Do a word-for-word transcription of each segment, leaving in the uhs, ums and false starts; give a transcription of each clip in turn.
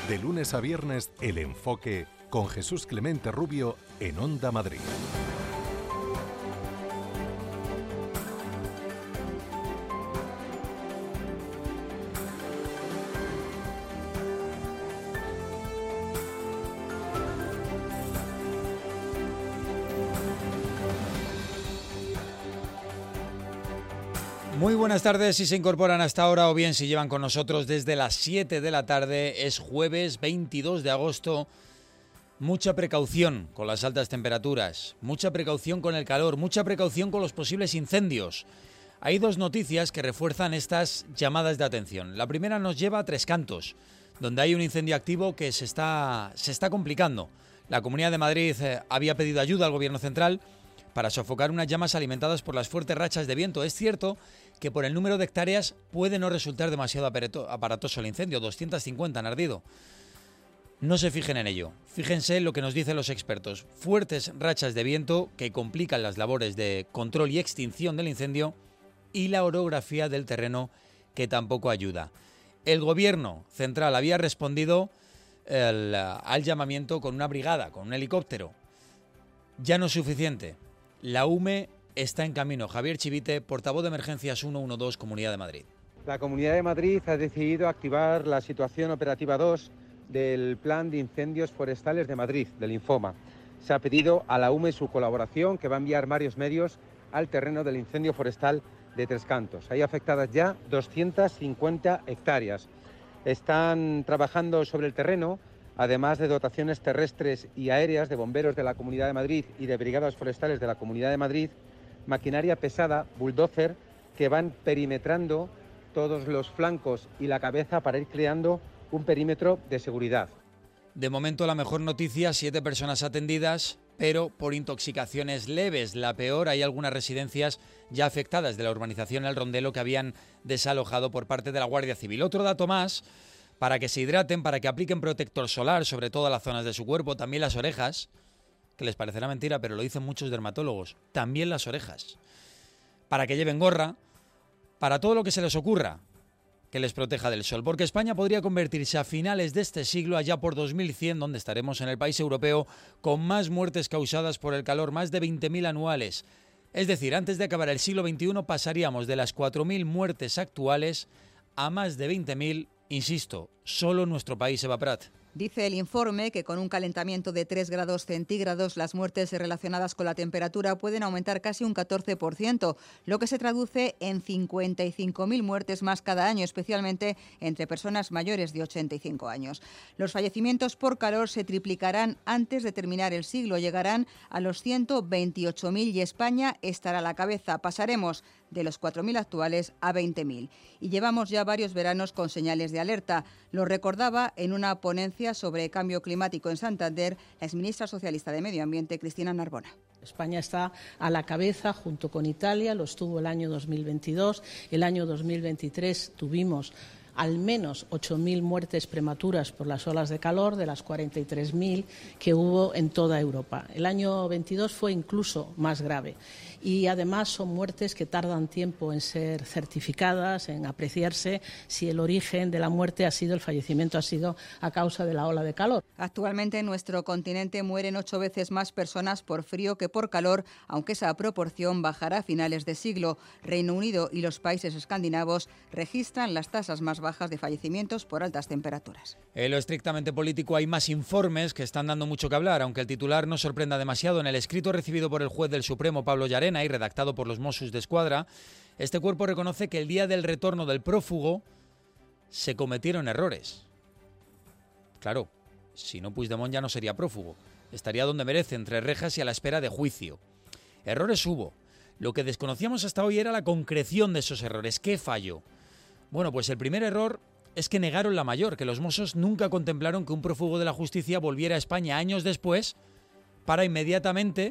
De lunes a viernes, El Enfoque con Jesús Clemente Rubio en Onda Madrid. Muy buenas tardes si se incorporan hasta ahora o bien si llevan con nosotros desde las siete de la tarde. Es jueves veintidós de agosto. Mucha precaución con las altas temperaturas, mucha precaución con el calor, mucha precaución con los posibles incendios. Hay dos noticias que refuerzan estas llamadas de atención. La primera nos lleva a Tres Cantos, donde hay un incendio activo que se está, se está complicando. La Comunidad de Madrid eh, había pedido ayuda al Gobierno central para sofocar unas llamas alimentadas por las fuertes rachas de viento. Es cierto que por el número de hectáreas puede no resultar demasiado aparatoso el incendio, doscientas cincuenta han ardido. No se fijen en ello, fíjense en lo que nos dicen los expertos. Fuertes rachas de viento que complican las labores de control y extinción del incendio y la orografía del terreno que tampoco ayuda. El Gobierno central había respondido el, al llamamiento con una brigada, con un helicóptero. Ya no es suficiente. La U M E está en camino. Javier Chivite, portavoz de Emergencias ciento doce, Comunidad de Madrid. La Comunidad de Madrid ha decidido activar la situación operativa dos del Plan de Incendios Forestales de Madrid, del Infoma. Se ha pedido a la U M E su colaboración, que va a enviar varios medios al terreno del incendio forestal de Tres Cantos. Hay afectadas ya doscientas cincuenta hectáreas. Están trabajando sobre el terreno, además de dotaciones terrestres y aéreas de bomberos de la Comunidad de Madrid y de brigadas forestales de la Comunidad de Madrid, maquinaria pesada, bulldozer, que van perimetrando todos los flancos y la cabeza para ir creando un perímetro de seguridad. De momento la mejor noticia, siete personas atendidas, pero por intoxicaciones leves. La peor, hay algunas residencias ya afectadas de la urbanización El Rondelo que habían desalojado por parte de la Guardia Civil. Otro dato más, para que se hidraten, para que apliquen protector solar sobre todas las zonas de su cuerpo, también las orejas, que les parecerá mentira, pero lo dicen muchos dermatólogos, también las orejas. Para que lleven gorra, para todo lo que se les ocurra, que les proteja del sol, porque España podría convertirse a finales de este siglo, allá por dos mil cien, donde estaremos en el país europeo con más muertes causadas por el calor, más de veinte mil anuales. Es decir, antes de acabar el siglo veintiuno pasaríamos de las cuatro mil muertes actuales a más de veinte mil, insisto, solo en nuestro país, Eva Prat. Dice el informe que con un calentamiento de tres grados centígrados las muertes relacionadas con la temperatura pueden aumentar casi un catorce por ciento, lo que se traduce en cincuenta y cinco mil muertes más cada año, especialmente entre personas mayores de ochenta y cinco años. Los fallecimientos por calor se triplicarán antes de terminar el siglo, llegarán a los ciento veintiocho mil y España estará a la cabeza. Pasaremos de los cuatro mil actuales a veinte mil. Y llevamos ya varios veranos con señales de alerta. Lo recordaba en una ponencia sobre cambio climático en Santander la exministra socialista de Medio Ambiente, Cristina Narbona. España está a la cabeza junto con Italia, lo estuvo el año dos mil veintidós, el año dos mil veintitrés tuvimos al menos ocho mil muertes prematuras por las olas de calor, de las cuarenta y tres mil que hubo en toda Europa. El año veintidós fue incluso más grave. Y además son muertes que tardan tiempo en ser certificadas, en apreciarse si el origen de la muerte ha sido, el fallecimiento ha sido a causa de la ola de calor. Actualmente en nuestro continente mueren ocho veces más personas por frío que por calor, aunque esa proporción bajará a finales de siglo. Reino Unido y los países escandinavos registran las tasas más bajas de fallecimientos por altas temperaturas. En lo estrictamente político hay más informes que están dando mucho que hablar, aunque el titular no sorprenda demasiado. En el escrito recibido por el juez del Supremo, Pablo Llarena, y redactado por los Mossos d'Esquadra, este cuerpo reconoce que el día del retorno del prófugo se cometieron errores. Claro, si no Puigdemont ya no sería prófugo, estaría donde merece, entre rejas y a la espera de juicio. Errores hubo. Lo que desconocíamos hasta hoy era la concreción de esos errores. ¿Qué falló? Bueno, pues el primer error es que negaron la mayor, que los Mossos nunca contemplaron que un prófugo de la justicia volviera a España años después para inmediatamente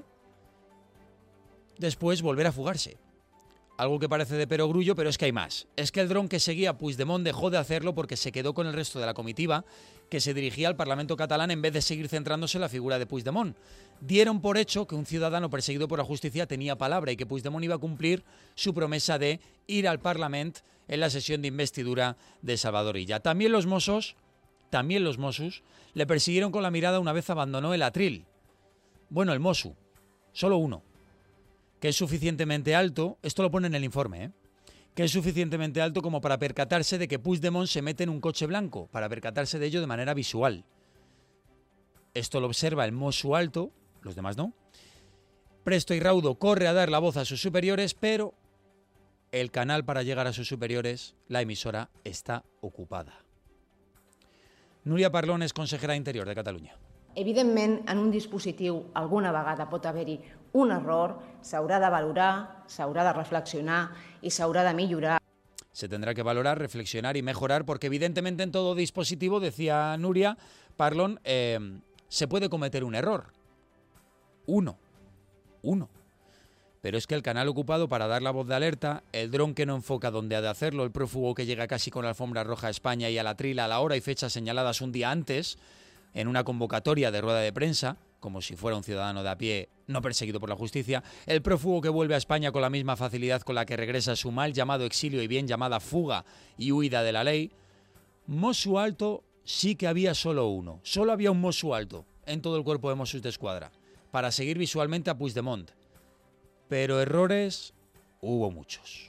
después volver a fugarse. Algo que parece de perogrullo, pero es que hay más. Es que el dron que seguía a Puigdemont dejó de hacerlo porque se quedó con el resto de la comitiva que se dirigía al Parlamento catalán en vez de seguir centrándose en la figura de Puigdemont. Dieron por hecho que un ciudadano perseguido por la justicia tenía palabra y que Puigdemont iba a cumplir su promesa de ir al Parlamento en la sesión de investidura de Salvador Illa. También los Mossos también los Mossos, le persiguieron con la mirada una vez abandonó el atril. Bueno, el Mosu, solo uno, que es suficientemente alto, esto lo pone en el informe, ¿eh? que es suficientemente alto como para percatarse de que Puigdemont se mete en un coche blanco, para percatarse de ello de manera visual. Esto lo observa el Mosu alto, los demás no. Presto y raudo corre a dar la voz a sus superiores, pero el canal para llegar a sus superiores, la emisora, está ocupada. Núria Parlon és consellera d'Interior de Catalunya. Evidentment, en un dispositiu alguna vegada pot haver-hi un error, s'haurà de valorar, s'haurà de reflexionar i s'haurà de millorar. Se tendrá que valorar, reflexionar y mejorar, porque evidentemente en todo dispositivo, decía Núria Parlon, eh, se puede cometer un error. Uno. Uno. Pero es que el canal ocupado para dar la voz de alerta, el dron que no enfoca donde ha de hacerlo, el prófugo que llega casi con la alfombra roja a España y a la trila a la hora y fecha señaladas un día antes, en una convocatoria de rueda de prensa, como si fuera un ciudadano de a pie no perseguido por la justicia, el prófugo que vuelve a España con la misma facilidad con la que regresa a su mal llamado exilio y bien llamada fuga y huida de la ley. Mosu alto sí que había solo uno, solo había un Mosu alto en todo el cuerpo de Mossos d'Esquadra, para seguir visualmente a Puigdemont. Pero errores hubo muchos.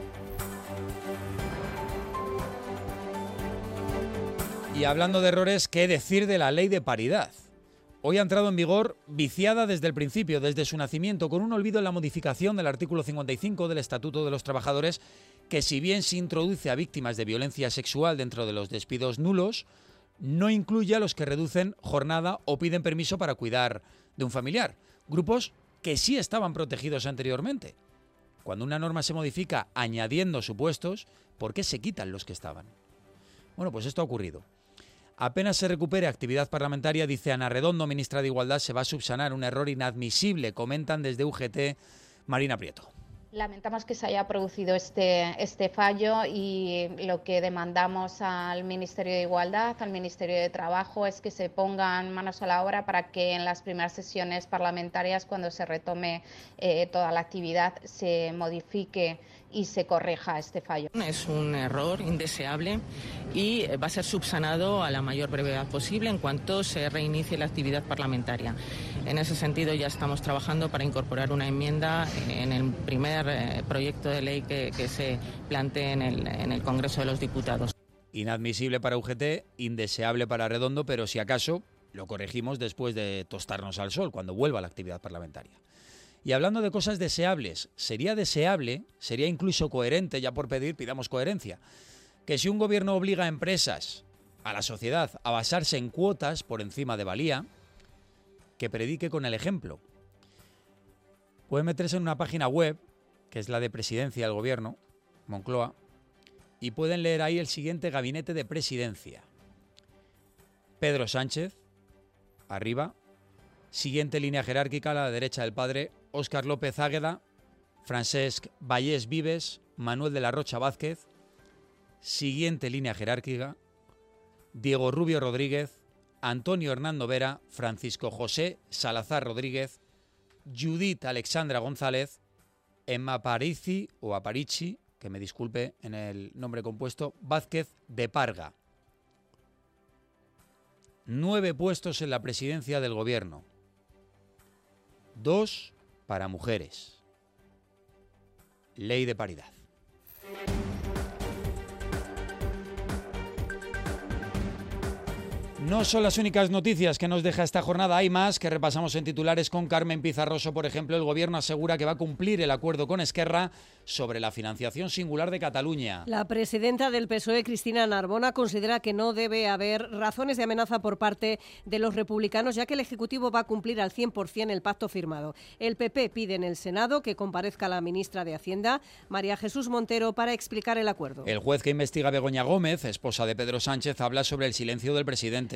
Y hablando de errores, ¿qué decir de la ley de paridad? Hoy ha entrado en vigor viciada desde el principio, desde su nacimiento, con un olvido en la modificación del artículo cincuenta y cinco del Estatuto de los Trabajadores, que si bien se introduce a víctimas de violencia sexual dentro de los despidos nulos, no incluye a los que reducen jornada o piden permiso para cuidar de un familiar. Grupos que sí estaban protegidos anteriormente. Cuando una norma se modifica añadiendo supuestos, ¿por qué se quitan los que estaban? Bueno, pues esto ha ocurrido. Apenas se recupere actividad parlamentaria, dice Ana Redondo, ministra de Igualdad, se va a subsanar un error inadmisible, comentan desde U G T, Marina Prieto. Lamentamos que se haya producido este, este fallo y lo que demandamos al Ministerio de Igualdad, al Ministerio de Trabajo, es que se pongan manos a la obra para que en las primeras sesiones parlamentarias, cuando se retome eh, toda la actividad, se modifique y se corrija este fallo. Es un error indeseable y va a ser subsanado a la mayor brevedad posible en cuanto se reinicie la actividad parlamentaria. En ese sentido ya estamos trabajando para incorporar una enmienda en el primer eh, proyecto de ley que, que se plantee en el, en el Congreso de los Diputados. Inadmisible para U G T, indeseable para Redondo, pero si acaso lo corregimos después de tostarnos al sol, cuando vuelva la actividad parlamentaria. Y hablando de cosas deseables, sería deseable, sería incluso coherente, ya por pedir, pidamos coherencia, que si un gobierno obliga a empresas, a la sociedad, a basarse en cuotas por encima de valía, que predique con el ejemplo. Pueden meterse en una página web, que es la de Presidencia del Gobierno, Moncloa, y pueden leer ahí el siguiente gabinete de presidencia. Pedro Sánchez, arriba. Siguiente línea jerárquica, a la derecha del padre, Óscar López Águeda, Francesc Vallès Vives, Manuel de la Rocha Vázquez. Siguiente línea jerárquica, Diego Rubio Rodríguez, Antonio Hernando Vera, Francisco José Salazar Rodríguez, Judith Alexandra González, Emma Aparici, o Aparici, que me disculpe en el nombre compuesto, Vázquez de Parga. Nueve puestos en la presidencia del gobierno. Dos para mujeres. Ley de paridad. No son las únicas noticias que nos deja esta jornada, hay más que repasamos en titulares con Carmen Pizarroso. Por ejemplo, el Gobierno asegura que va a cumplir el acuerdo con Esquerra sobre la financiación singular de Cataluña. La presidenta del P S O E, Cristina Narbona, considera que no debe haber razones de amenaza por parte de los republicanos, ya que el Ejecutivo va a cumplir al cien por ciento el pacto firmado. El P P pide en el Senado que comparezca la ministra de Hacienda, María Jesús Montero, para explicar el acuerdo. El juez que investiga a Begoña Gómez, esposa de Pedro Sánchez, habla sobre el silencio del presidente.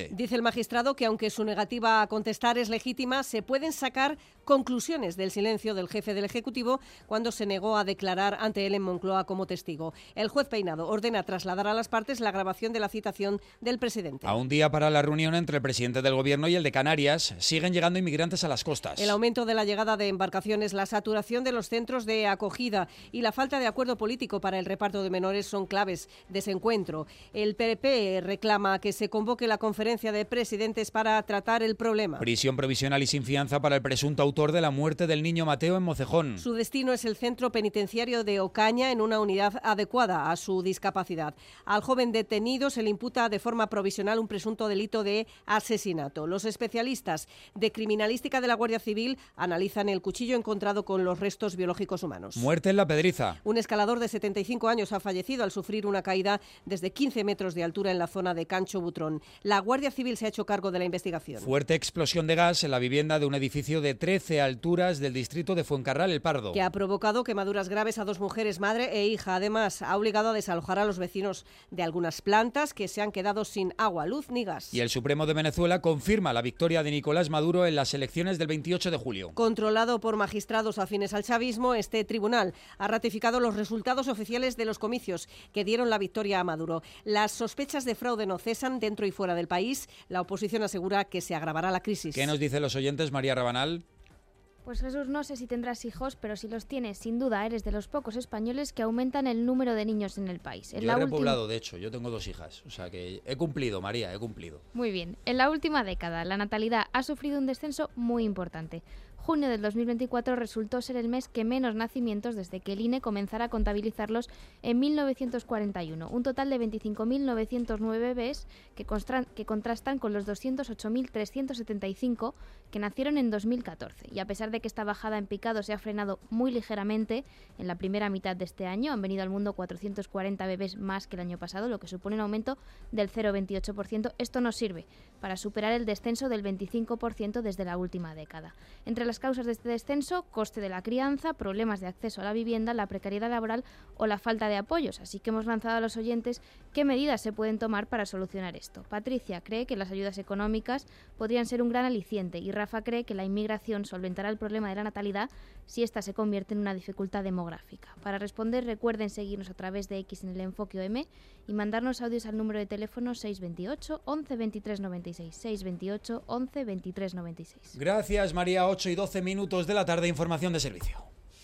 dice? Dice el magistrado que aunque su negativa a contestar es legítima, se pueden sacar conclusiones del silencio del jefe del Ejecutivo cuando se negó a declarar ante él en Moncloa como testigo. El juez Peinado ordena trasladar a las partes la grabación de la citación del presidente. A un día para la reunión entre el presidente del Gobierno y el de Canarias, siguen llegando inmigrantes a las costas. El aumento de la llegada de embarcaciones, la saturación de los centros de acogida y la falta de acuerdo político para el reparto de menores son claves de ese encuentro. El P P reclama que se convoque la conferencia de presidentes para tratar el problema. Prisión provisional y sin fianza para el presunto autor de la muerte del niño Mateo en Mocejón. Su destino es el centro penitenciario de Ocaña, en una unidad adecuada a su discapacidad. Al joven detenido se le imputa de forma provisional un presunto delito de asesinato. Los especialistas de criminalística de la Guardia Civil analizan el cuchillo encontrado con los restos biológicos humanos. Muerte en La Pedriza. Un escalador de setenta y cinco años ha fallecido al sufrir una caída desde quince metros de altura en la zona de Cancho Butrón. La Guardia Civil se ha hecho cargo de la investigación. Fuerte explosión de gas en la vivienda de un edificio de trece alturas del distrito de Fuencarral, El Pardo. Que ha provocado quemaduras graves a dos mujeres, madre e hija. Además, ha obligado a desalojar a los vecinos de algunas plantas que se han quedado sin agua, luz ni gas. Y el Supremo de Venezuela confirma la victoria de Nicolás Maduro en las elecciones del veintiocho de julio. Controlado por magistrados afines al chavismo, este tribunal ha ratificado los resultados oficiales de los comicios que dieron la victoria a Maduro. Las sospechas de fraude no cesan dentro y fuera del país. La oposición asegura que se agravará la crisis. ¿Qué nos dicen los oyentes, María Rabanal? Pues Jesús, no sé si tendrás hijos, pero si los tienes, sin duda eres de los pocos españoles que aumentan el número de niños en el país. En yo la he repoblado, última... de hecho, yo tengo dos hijas, o sea que he cumplido, María, he cumplido. Muy bien. En la última década, la natalidad ha sufrido un descenso muy importante. Junio del dos mil veinticuatro resultó ser el mes que menos nacimientos desde que el I N E comenzara a contabilizarlos en mil novecientos cuarenta y uno. Un total de veinticinco mil novecientos nueve bebés que, que contrastan con los doscientos ocho mil trescientos setenta y cinco que nacieron en dos mil catorce. Y a pesar de que esta bajada en picado se ha frenado muy ligeramente, en la primera mitad de este año han venido al mundo cuatrocientos cuarenta bebés más que el año pasado, lo que supone un aumento del cero coma veintiocho por ciento. Esto nos sirve para superar el descenso del veinticinco por ciento desde la última década. Entre las causas de este descenso, coste de la crianza, problemas de acceso a la vivienda, la precariedad laboral o la falta de apoyos. Así que hemos lanzado a los oyentes qué medidas se pueden tomar para solucionar esto. Patricia cree que las ayudas económicas podrían ser un gran aliciente y Rafa cree que la inmigración solventará el problema de la natalidad si ésta se convierte en una dificultad demográfica. Para responder, recuerden seguirnos a través de X en el Enfoque O M y mandarnos audios al número de teléfono seis veintiocho, once, veintitrés noventa y seis, seis veintiocho, once, veintitrés noventa y seis. Gracias, María. ocho y doce minutos de la tarde, información de servicio.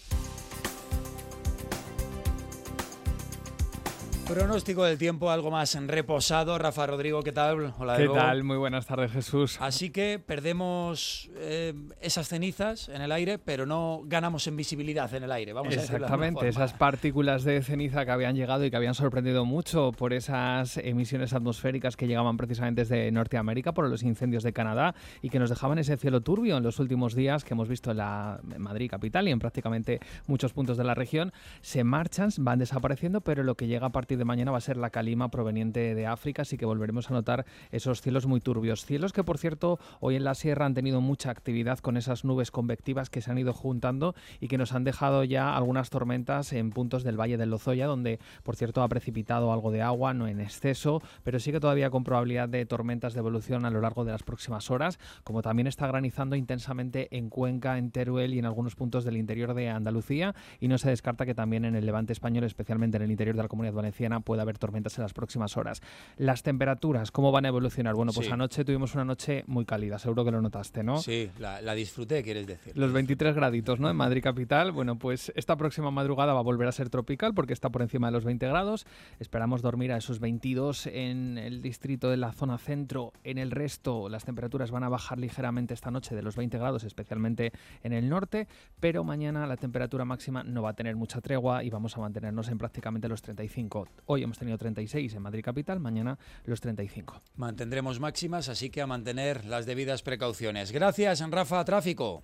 Pronóstico del tiempo algo más reposado. Rafa Rodrigo, ¿qué tal? Hola, ¿Qué Evo. tal? Muy buenas tardes, Jesús. Así que perdemos eh, esas cenizas en el aire, pero no ganamos en visibilidad en el aire. Vamos a Exactamente, esas partículas de ceniza que habían llegado y que habían sorprendido mucho por esas emisiones atmosféricas que llegaban precisamente desde Norteamérica por los incendios de Canadá y que nos dejaban ese cielo turbio en los últimos días que hemos visto en la en Madrid capital y en prácticamente muchos puntos de la región. Se marchan, van desapareciendo, pero lo que llega a partir de mañana va a ser la calima proveniente de África, así que volveremos a notar esos cielos muy turbios. Cielos que, por cierto, hoy en la sierra han tenido mucha actividad con esas nubes convectivas que se han ido juntando y que nos han dejado ya algunas tormentas en puntos del Valle del Lozoya, donde, por cierto, ha precipitado algo de agua, no en exceso, pero sí que todavía con probabilidad de tormentas de evolución a lo largo de las próximas horas, como también está granizando intensamente en Cuenca, en Teruel y en algunos puntos del interior de Andalucía, y no se descarta que también en el levante español, especialmente en el interior de la Comunidad Valenciana, puede haber tormentas en las próximas horas. Las temperaturas, ¿cómo van a evolucionar? Bueno, pues sí. Anoche tuvimos una noche muy cálida, seguro que lo notaste, ¿no? Sí, la, la disfruté, quieres decir. Los veintitrés graditos, ¿no? En Madrid capital. Bueno, pues esta próxima madrugada va a volver a ser tropical porque está por encima de los veinte grados. Esperamos dormir a esos veintidós en el distrito de la zona centro. En el resto, las temperaturas van a bajar ligeramente esta noche de los veinte grados, especialmente en el norte, pero mañana la temperatura máxima no va a tener mucha tregua y vamos a mantenernos en prácticamente los treinta y cinco. Hoy hemos tenido treinta y seis en Madrid capital, mañana los treinta y cinco. Mantendremos máximas, así que a mantener las debidas precauciones. Gracias, Rafa. Tráfico.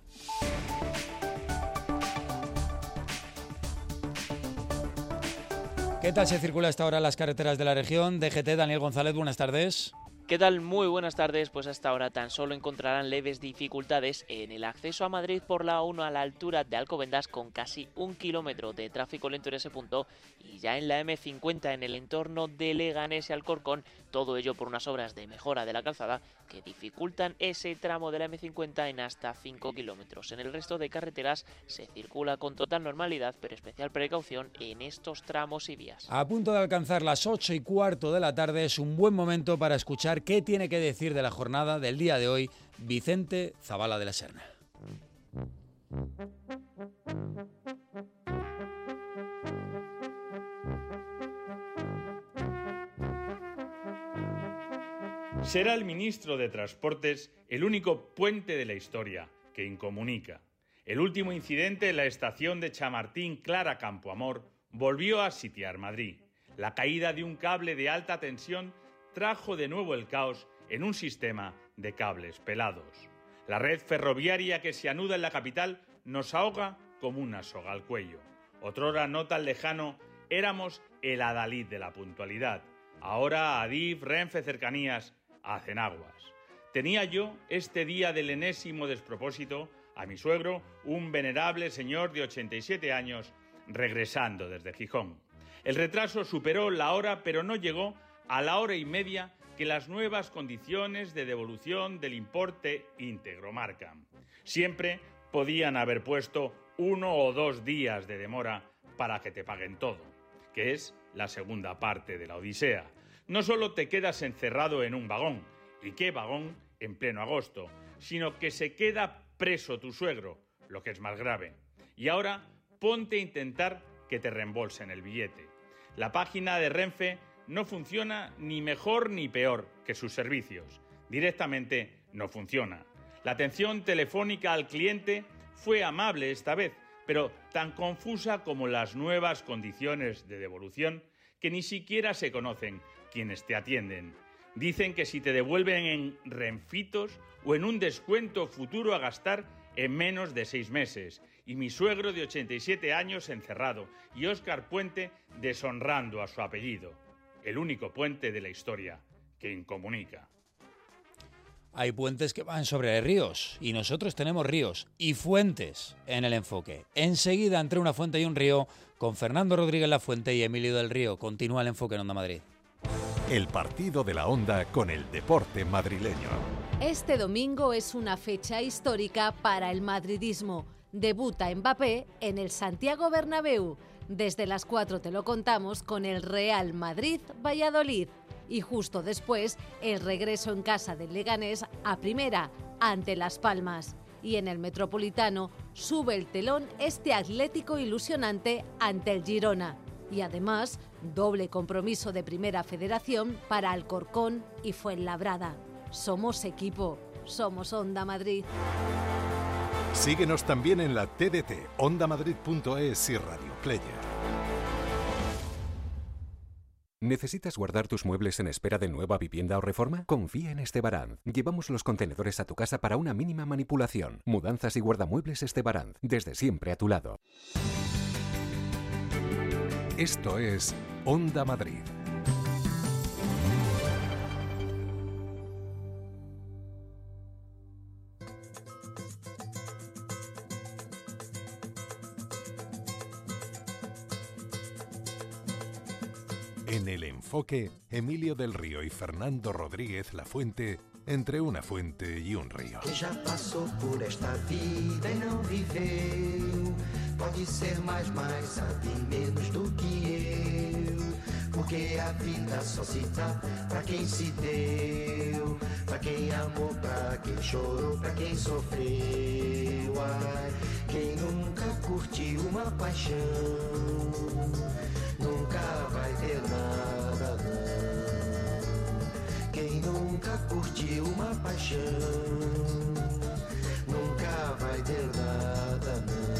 ¿Qué tal se circula a esta hora en las carreteras de la región? D G T, Daniel González, buenas tardes. ¿Qué tal? Muy buenas tardes. Pues hasta ahora tan solo encontrarán leves dificultades en el acceso a Madrid por la A uno a la altura de Alcobendas, con casi un kilómetro de tráfico lento en ese punto, y ya en la eme cincuenta en el entorno de Leganés y Alcorcón, todo ello por unas obras de mejora de la calzada que dificultan ese tramo de la eme cincuenta en hasta cinco kilómetros. En el resto de carreteras se circula con total normalidad, pero especial precaución en estos tramos y vías. A punto de alcanzar las ocho y cuarto de la tarde es un buen momento para escuchar qué tiene que decir de la jornada del día de hoy Vicente Zabala de la Serna. Será el ministro de Transportes el único puente de la historia que incomunica. El último incidente en la estación de Chamartín Clara Campoamor volvió a sitiar Madrid. La caída de un cable de alta tensión trajo de nuevo el caos en un sistema de cables pelados. La red ferroviaria que se anuda en la capital nos ahoga como una soga al cuello. Otrora no tan lejano éramos el adalid de la puntualidad. Ahora Adif, Renfe, Cercanías hacen aguas. Tenía yo este día del enésimo despropósito a mi suegro, un venerable señor de ochenta y siete años, regresando desde Gijón. El retraso superó la hora, pero no llegó a la hora y media que las nuevas condiciones de devolución del importe íntegro marcan. Siempre podían haber puesto uno o dos días de demora para que te paguen todo, que es la segunda parte de la odisea. No solo te quedas encerrado en un vagón, y qué vagón en pleno agosto, sino que se queda preso tu suegro, lo que es más grave. Y ahora ponte a intentar que te reembolsen el billete. La página de Renfe no funciona ni mejor ni peor que sus servicios. Directamente no funciona. La atención telefónica al cliente fue amable esta vez, pero tan confusa como las nuevas condiciones de devolución que ni siquiera se conocen quienes te atienden. Dicen que si te devuelven en renfitos o en un descuento futuro a gastar en menos de seis meses. Y mi suegro de ochenta y siete años encerrado y Óscar Puente deshonrando a su apellido. El único puente de la historia que incomunica. Hay puentes que van sobre ríos y nosotros tenemos ríos y fuentes en el enfoque. Enseguida, entre una fuente y un río, con Fernando Rodríguez Lafuente y Emilio del Río. Continúa el enfoque en Onda Madrid. El partido de la Onda con el deporte madrileño. Este domingo es una fecha histórica para el madridismo. Debuta Mbappé en el Santiago Bernabéu. Desde las cuatro te lo contamos con el Real Madrid-Valladolid. Y justo después, el regreso en casa del Leganés a primera, ante Las Palmas. Y en el Metropolitano sube el telón este Atlético ilusionante ante el Girona. Y además, doble compromiso de Primera Federación para Alcorcón y Fuenlabrada. Somos equipo, somos Onda Madrid. Síguenos también en la T D T, onda madrid punto es y Radio Player. ¿Necesitas guardar tus muebles en espera de nueva vivienda o reforma? Confía en Estebaranz. Llevamos los contenedores a tu casa para una mínima manipulación. Mudanzas y guardamuebles Estebaranz, desde siempre a tu lado. Esto es Onda Madrid. En el enfoque, Emilio del Río y Fernando Rodríguez Lafuente, entre una fuente y un río. Que já passou por esta vida e não viveu, pode ser mais, mais, sabe menos do que eu, porque a vida só se dá pra quem se deu, pra quem amou, pra quem chorou, pra quem sofreu. Ai, quem nunca curtiu uma paixão, nunca vai ter nada, não. Quem nunca curtiu uma paixão, nunca vai ter nada,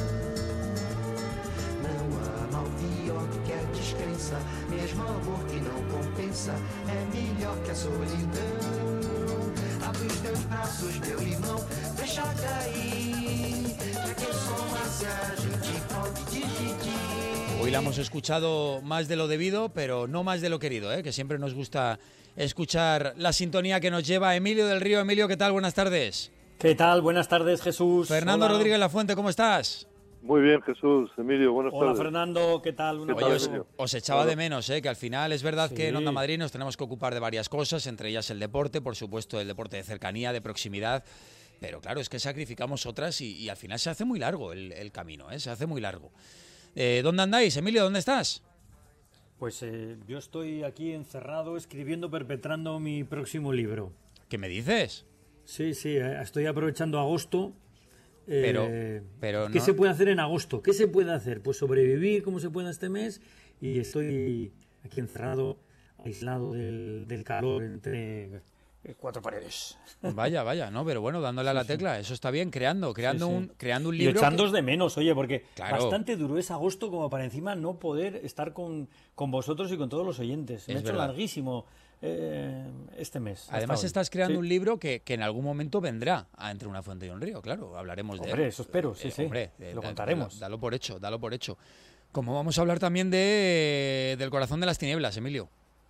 não. Não há mal pior do que a descrença, mesmo amor que não compensa, é melhor que a solidão. Abre os teus braços, meu irmão, deixa cair, já que somos a gente pode dividir. Hoy la hemos escuchado más de lo debido, pero no más de lo querido, ¿eh? Que siempre nos gusta escuchar la sintonía que nos lleva Emilio del Río. Emilio, ¿qué tal? Buenas tardes. ¿Qué tal? Buenas tardes, Jesús. Fernando Hola. Rodríguez Lafuente, ¿cómo estás? Muy bien, Jesús. Emilio, buenas Hola, tardes. Fernando, ¿qué tal? Una Oye, os, os echaba Hola. de menos, ¿eh? Que al final es verdad Sí. que en Onda Madrid nos tenemos que ocupar de varias cosas, entre ellas el deporte, por supuesto el deporte de cercanía, de proximidad, pero claro, es que sacrificamos otras y, y al final se hace muy largo el, el camino, ¿eh? Se hace muy largo. Eh, ¿Dónde andáis, Emilio? ¿Dónde estás? Pues eh, yo estoy aquí encerrado escribiendo, perpetrando mi próximo libro. ¿Qué me dices? Sí, sí, eh, estoy aprovechando agosto. eh, Pero, pero ¿Qué no- se puede hacer en agosto? ¿Qué se puede hacer? Pues sobrevivir como se pueda este mes y estoy aquí encerrado, aislado del, del calor entre eh, cuatro paredes. Vaya, vaya, no, pero bueno, dándole a la tecla, eso está bien, creando, creando Sí, sí. un, creando un Y libro. echándos que- de menos, oye, porque Claro. bastante duro es agosto como para encima no poder estar con, con vosotros y con todos los oyentes. Me Es ha hecho verdad. larguísimo eh, este mes. hasta Además hoy. estás creando Sí. un libro que, que en algún momento vendrá a Entre una fuente y un río, claro, hablaremos de Hombre, él. eso espero, sí, Eh, sí, hombre, lo da- contaremos. Dalo, dalo por hecho, dalo por hecho. Como vamos a hablar también de del corazón de las tinieblas, Emilio.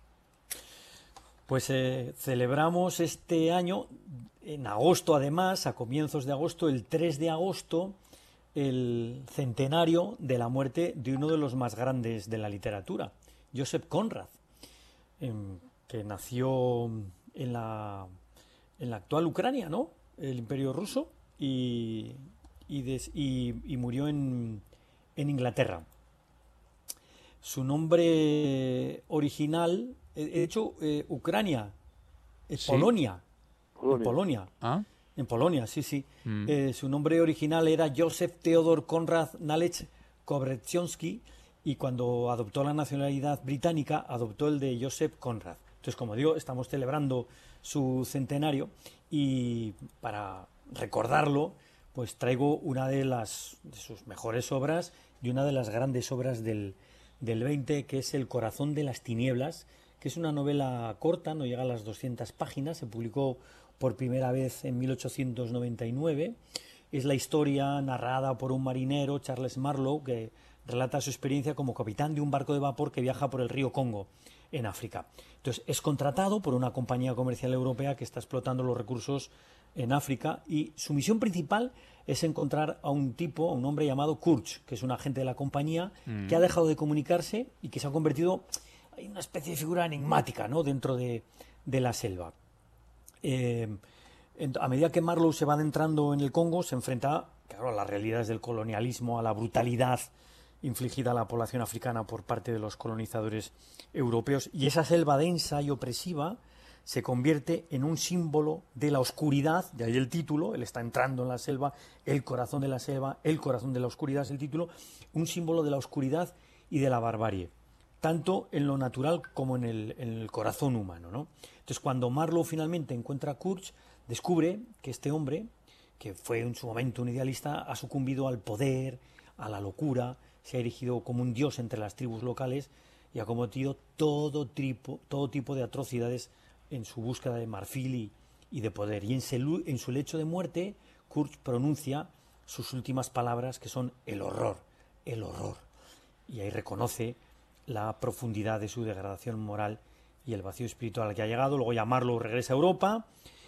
Pues eh, celebramos este año, en agosto además, a comienzos de agosto, el tres de agosto, el centenario de la muerte de uno de los más grandes de la literatura, Joseph Conrad, em, que nació en la, en la actual Ucrania, ¿no? El Imperio Ruso, y, y, des- y- y murió en, en Inglaterra. Su nombre original, eh, de hecho, eh, Ucrania, es Sí. Polonia. Polonia. En Polonia. ¿Ah? En Polonia, sí, sí. Mm. Eh, su nombre original era Joseph Theodor Konrad Nalec Kobrzynski y cuando adoptó la nacionalidad británica adoptó el de Joseph Conrad. Entonces, como digo, estamos celebrando su centenario y para recordarlo, pues traigo una de las de sus mejores obras y una de las grandes obras del, del veinte, que es El corazón de las tinieblas, que es una novela corta, no llega a las doscientas páginas, se publicó por primera vez en mil ochocientos noventa y nueve. Es la historia narrada por un marinero, Charles Marlowe, que relata su experiencia como capitán de un barco de vapor que viaja por el río Congo, en África. Entonces, es contratado por una compañía comercial europea que está explotando los recursos en África y su misión principal es encontrar a un tipo, a un hombre llamado Kurch, que es un agente de la compañía Mm. que ha dejado de comunicarse y que se ha convertido en una especie de figura enigmática, ¿no?, dentro de, de la selva. Eh, en- a medida que Marlowe se va adentrando en el Congo, se enfrenta, claro, a las realidades del colonialismo, a la brutalidad infligida a la población africana por parte de los colonizadores europeos, y esa selva densa y opresiva se convierte en un símbolo de la oscuridad, de ahí el título, él está entrando en la selva, el corazón de la selva, el corazón de la oscuridad es el título, un símbolo de la oscuridad y de la barbarie, tanto en lo natural como en el, en el corazón humano, ¿no? Entonces, cuando Marlowe finalmente encuentra a Kurch, descubre que este hombre, que fue en su momento un idealista, ha sucumbido al poder, a la locura, se ha erigido como un dios entre las tribus locales y ha cometido todo tipo, todo tipo de atrocidades en su búsqueda de marfil y, y de poder. Y en, su, en su lecho de muerte, Kurch pronuncia sus últimas palabras, que son el horror, el horror. Y ahí reconoce la profundidad de su degradación moral y el vacío espiritual al que ha llegado. Luego ya Marlowe regresa a Europa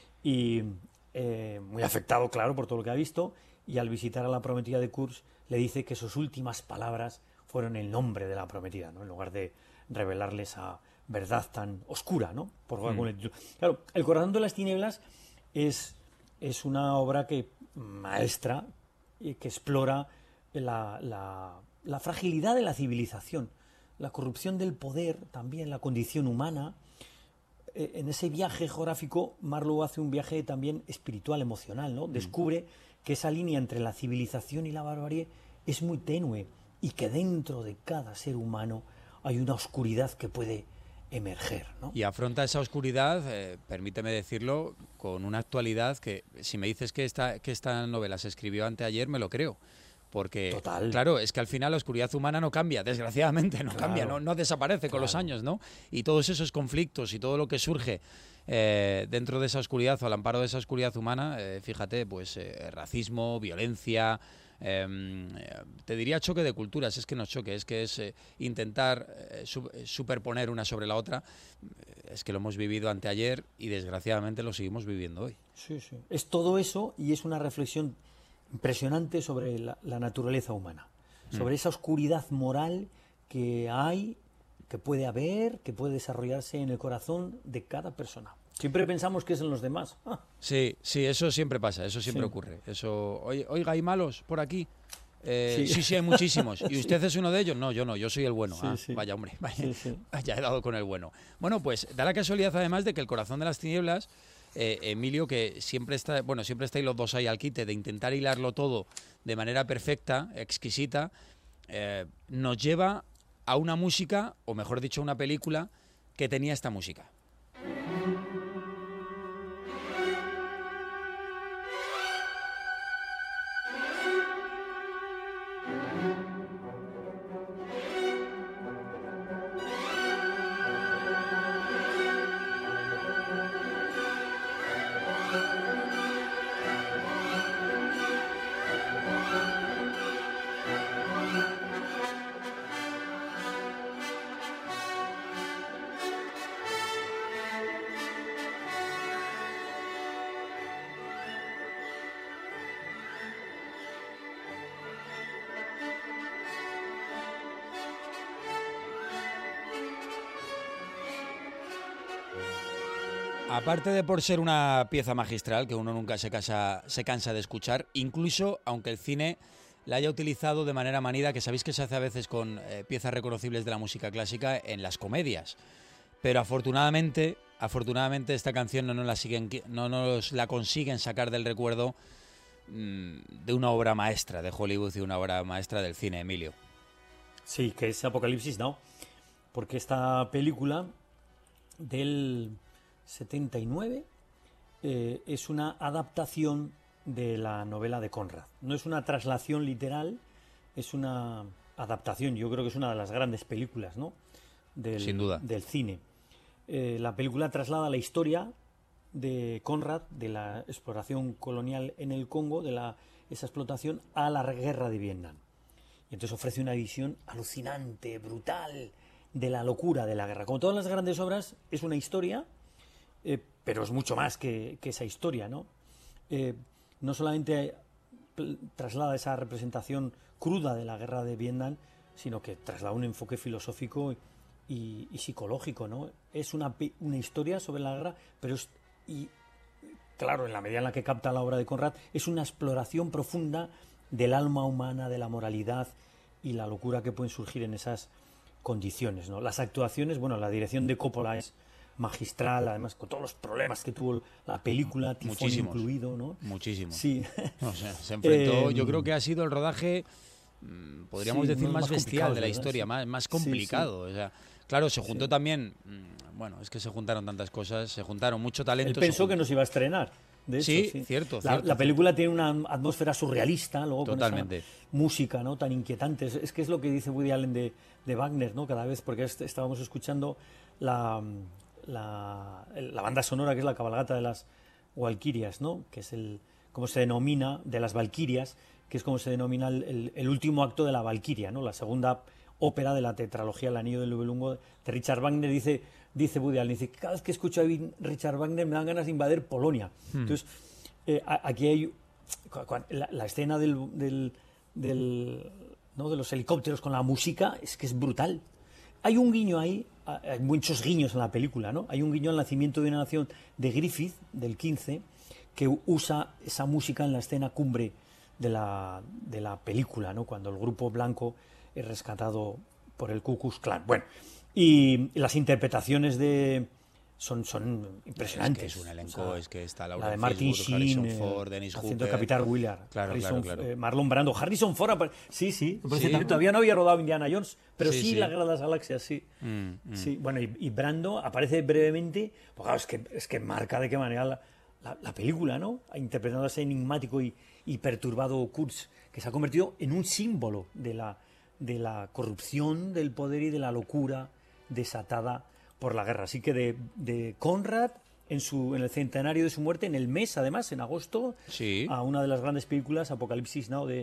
y eh, muy afectado, claro, por todo lo que ha visto, y al visitar a la prometida de Kurch le dice que sus últimas palabras fueron el nombre de la prometida, ¿no?, en lugar de revelarle esa verdad tan oscura, ¿no? Por Mm. con el título. Claro, El corazón de las tinieblas es, es una obra que maestra y que explora la, la, la fragilidad de la civilización, la corrupción del poder, también la condición humana. Eh, En ese viaje geográfico, Marlowe hace un viaje también espiritual, emocional, ¿no? Descubre que esa línea entre la civilización y la barbarie es muy tenue y que dentro de cada ser humano hay una oscuridad que puede emerger, ¿no? Y afronta esa oscuridad, eh, permíteme decirlo, con una actualidad que, si me dices que esta, que esta novela se escribió anteayer, me lo creo. Porque, Total. claro, es que al final la oscuridad humana no cambia, desgraciadamente no Claro. cambia, no, no desaparece con los Claro. años, ¿no? Y todos esos conflictos y todo lo que surge eh, dentro de esa oscuridad o al amparo de esa oscuridad humana, eh, fíjate, pues eh, racismo, violencia, Eh, te diría choque de culturas, es que no choque, es que es eh, intentar eh, su, superponer una sobre la otra. Es que lo hemos vivido anteayer y desgraciadamente lo seguimos viviendo hoy. Sí, sí. Es todo eso y es una reflexión impresionante sobre la, la naturaleza humana, sobre mm. esa oscuridad moral que hay, que puede haber, que puede desarrollarse en el corazón de cada persona. Siempre pensamos que es en los demás. Ah. Sí, sí, eso siempre pasa, eso siempre sí. ocurre. Eso, oiga, ¿hay malos por aquí? Eh, sí. sí, sí, hay muchísimos. ¿Y sí. usted es uno de ellos? No, yo no, yo soy el bueno. Sí, ah, sí. Vaya, hombre, vaya, sí, sí. ya he dado con el bueno. Bueno, pues da la casualidad además de que el corazón de las tinieblas, eh, Emilio, que siempre está, bueno, siempre estáis los dos ahí al quite de intentar hilarlo todo de manera perfecta, exquisita, eh, nos lleva a una música, o mejor dicho, a una película que tenía esta música. Aparte de por ser una pieza magistral que uno nunca se cansa, se cansa de escuchar, incluso aunque el cine la haya utilizado de manera manida, que sabéis que se hace a veces con eh, piezas reconocibles de la música clásica en las comedias. Pero afortunadamente, afortunadamente esta canción no nos la, siguen, no nos la consiguen sacar del recuerdo mmm, de una obra maestra de Hollywood y una obra maestra del cine, Emilio. Sí, que es Apocalipsis Now, porque esta película del setenta y nueve eh, es una adaptación de la novela de Conrad. No es una traslación literal, es una adaptación. Yo creo que es una de las grandes películas, ¿no? del, Sin duda. del cine. Eh, la película traslada la historia de Conrad, de la exploración colonial en el Congo, de la, esa explotación, a la guerra de Vietnam. Y entonces ofrece una visión alucinante, brutal, de la locura de la guerra. Como todas las grandes obras, es una historia, eh, pero es mucho más que, que esa historia, ¿no? Eh, no solamente traslada esa representación cruda de la guerra de Vietnam, sino que traslada un enfoque filosófico y, y psicológico, ¿no? Es una, una historia sobre la guerra, pero es, y claro, en la medida en la que capta la obra de Conrad, es una exploración profunda del alma humana, de la moralidad y la locura que pueden surgir en esas condiciones, ¿no? Las actuaciones, bueno, la dirección de Coppola es magistral, además con todos los problemas que tuvo la película, tifón incluido, ¿no? Muchísimo. Sí. O sea, se enfrentó, eh, yo creo que ha sido el rodaje, podríamos sí, decir, no, más, más bestial de la ¿verdad? historia, Sí. más, más complicado. Sí, sí. O sea, claro, se juntó sí. también, bueno, es que se juntaron tantas cosas, se juntaron mucho talento. Él pensó que nos iba a estrenar. De hecho, sí, sí, cierto. La, cierto, la película cierto. tiene una atmósfera surrealista, luego Totalmente. con esa música, ¿no?, tan inquietante. Es, es que es lo que dice Woody Allen de, de Wagner, ¿no? Cada vez, porque est estábamos escuchando la, la, la banda sonora, que es la cabalgata de las Valquirias, ¿no? Que es el, como se denomina, de las Valquirias, que es como se denomina el, el, el último acto de la Valquiria, ¿no? La segunda ópera de la tetralogía El Anillo del Nibelungo de Richard Wagner. Dice, dice Woody Allen, dice, cada vez que escucho a Richard Wagner me dan ganas de invadir Polonia. Hmm. Entonces, eh, aquí hay la, la escena del, del, del, ¿no?, de los helicópteros con la música, es que es brutal. Hay un guiño ahí, hay muchos guiños en la película, ¿no? Hay un guiño al Nacimiento de una Nación de Griffith, del quince, que usa esa música en la escena cumbre de la, de la película, ¿no?, cuando el grupo blanco es rescatado por el Ku Klux Klan. Bueno, y las interpretaciones de son, son impresionantes. Es que es un elenco, o sea, es que está Laura la de Martin Sheen, Harrison Ford, Dennis haciendo Hooper, el Capitán Willard, claro, Harrison, claro, claro. Eh, Marlon Brando, Harrison Ford, sí, sí, ¿Sí? todavía no había rodado Indiana Jones, pero sí, sí, sí. La Guerra de las Galaxias, sí. Mm, mm. Sí, bueno, y, y Brando aparece brevemente, pues claro, es que, es que marca de qué manera la, la, la película, ¿no? Interpretando a ese enigmático y, y perturbado Kurtz, que se ha convertido en un símbolo de la, de la corrupción, del poder y de la locura desatada por la guerra. Así que de, de Conrad, en, su, en el centenario de su muerte, en el mes, además, en agosto, sí. a una de las grandes películas, Apocalipsis Now, de,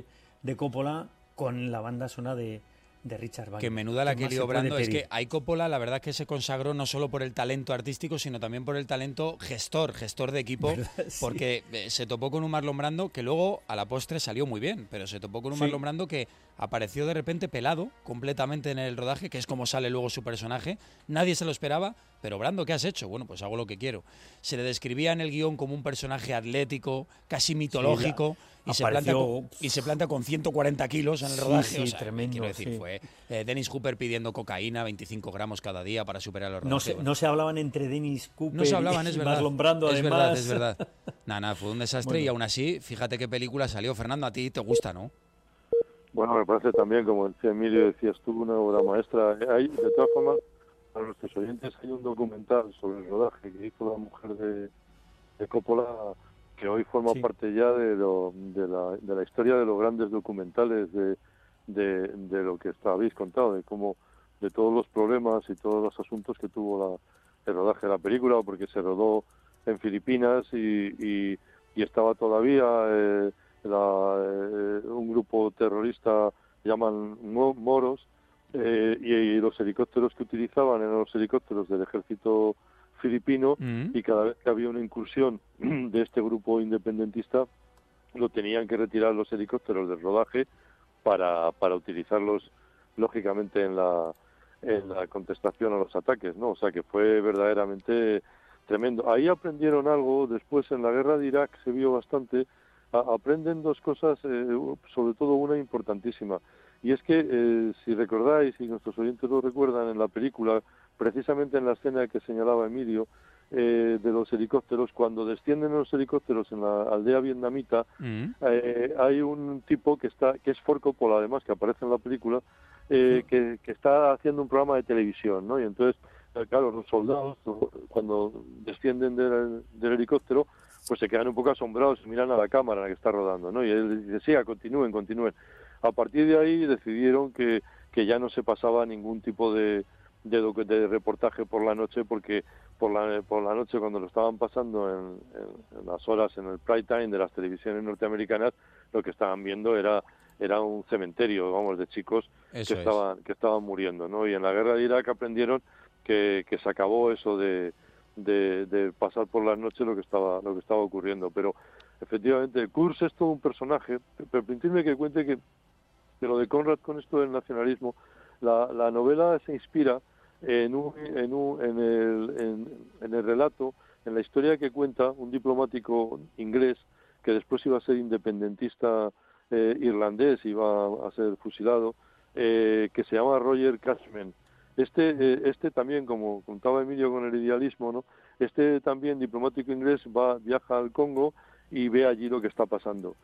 de Coppola con la banda sonora de, de Richard Wagner. Que menuda la que lió Brando. Es que ahí Coppola, la verdad, que se consagró no solo por el talento artístico, sino también por el talento gestor, gestor de equipo, sí. Porque se topó con un Marlon Brando que luego a la postre salió muy bien, pero se topó con un sí. Marlon Brando que apareció de repente pelado completamente en el rodaje, que es como sale luego su personaje. Nadie se lo esperaba, pero Brando, ¿qué has hecho? Bueno, pues hago lo que quiero. Se le describía en el guión como un personaje atlético, casi mitológico, sí, y, se planta con, y se planta con ciento cuarenta kilos en el rodaje. Sí, sí, o sea, tremendo, quiero decir, sí. fue eh, Dennis Cooper pidiendo cocaína, veinticinco gramos cada día para superar los rodajes. No se, bueno. no se hablaban entre Dennis Cooper no se hablaban, es y verdad. Marlon Brando, es además. verdad, es verdad. Nada, nada, fue un desastre bueno. Y aún así, fíjate qué película salió. Fernando, a ti te gusta, ¿no? Bueno, me parece también, como decía Emilio, decías tú, una obra maestra. Hay, de todas formas, para nuestros oyentes, hay un documental sobre el rodaje que hizo la mujer de, de Coppola, que hoy forma sí. parte ya de, lo, de, la, de la historia de los grandes documentales de, de, de lo que está, habéis contado, de cómo, de todos los problemas y todos los asuntos que tuvo la, el rodaje de la película, porque se rodó en Filipinas y, y, y estaba todavía... Eh, La, eh, un grupo terrorista llaman moros eh, y, y los helicópteros que utilizaban eran los helicópteros del ejército filipino mm. y cada vez que había una incursión de este grupo independentista lo tenían que retirar los helicópteros del rodaje para, para utilizarlos lógicamente en la, en la contestación a los ataques, ¿no? O sea que fue verdaderamente tremendo. Ahí aprendieron algo, después en la guerra de Irak se vio bastante. Aprenden dos cosas, eh, sobre todo una importantísima, y es que, eh, si recordáis, y nuestros oyentes lo recuerdan, en la película, precisamente en la escena que señalaba Emilio, eh, de los helicópteros, cuando descienden los helicópteros en la aldea vietnamita, mm. eh, hay un tipo que está, que es Ford Coppola, además, que aparece en la película, eh, sí. que, que está haciendo un programa de televisión, ¿no? Y entonces, claro, los soldados, cuando descienden del, del helicóptero, pues se quedan un poco asombrados y miran a la cámara en la que está rodando, ¿no? Y él dice, sí, continúen, continúen. A partir de ahí decidieron que, que ya no se pasaba ningún tipo de, de, de reportaje por la noche, porque por la, por la noche, cuando lo estaban pasando en, en, en las horas, en el prime time de las televisiones norteamericanas, lo que estaban viendo era era un cementerio, vamos, de chicos Eso que estaban que estaban muriendo, ¿no? Y en la guerra de Irak aprendieron que, que se acabó eso de De, de pasar por las noches lo que estaba lo que estaba ocurriendo, pero efectivamente Kurz es todo un personaje. Permitidme que cuente que de lo de Conrad con esto del nacionalismo, la, la novela se inspira en un, en, un, en, el, en, en el relato, en la historia que cuenta un diplomático inglés que después iba a ser independentista eh, irlandés, iba a ser fusilado, eh, que se llama Roger Cashman. Este, eh, este también, como contaba Emilio con el idealismo, ¿no? Este también diplomático inglés va, viaja al Congo y ve allí lo que está pasando.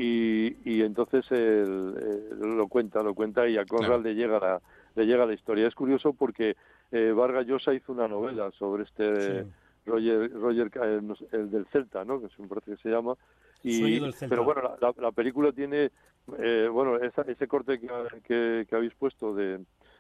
Y, y entonces él, él lo cuenta, lo cuenta y a Conrad claro. le llega la, le llega la historia. Es curioso porque eh, Vargas Llosa hizo una novela sobre este sí. Roger, Roger el, el del Celta, ¿no? Que me parece que se llama. Y, pero bueno, la, la, la película tiene, eh, bueno, esa, ese corte que, que, que habéis puesto de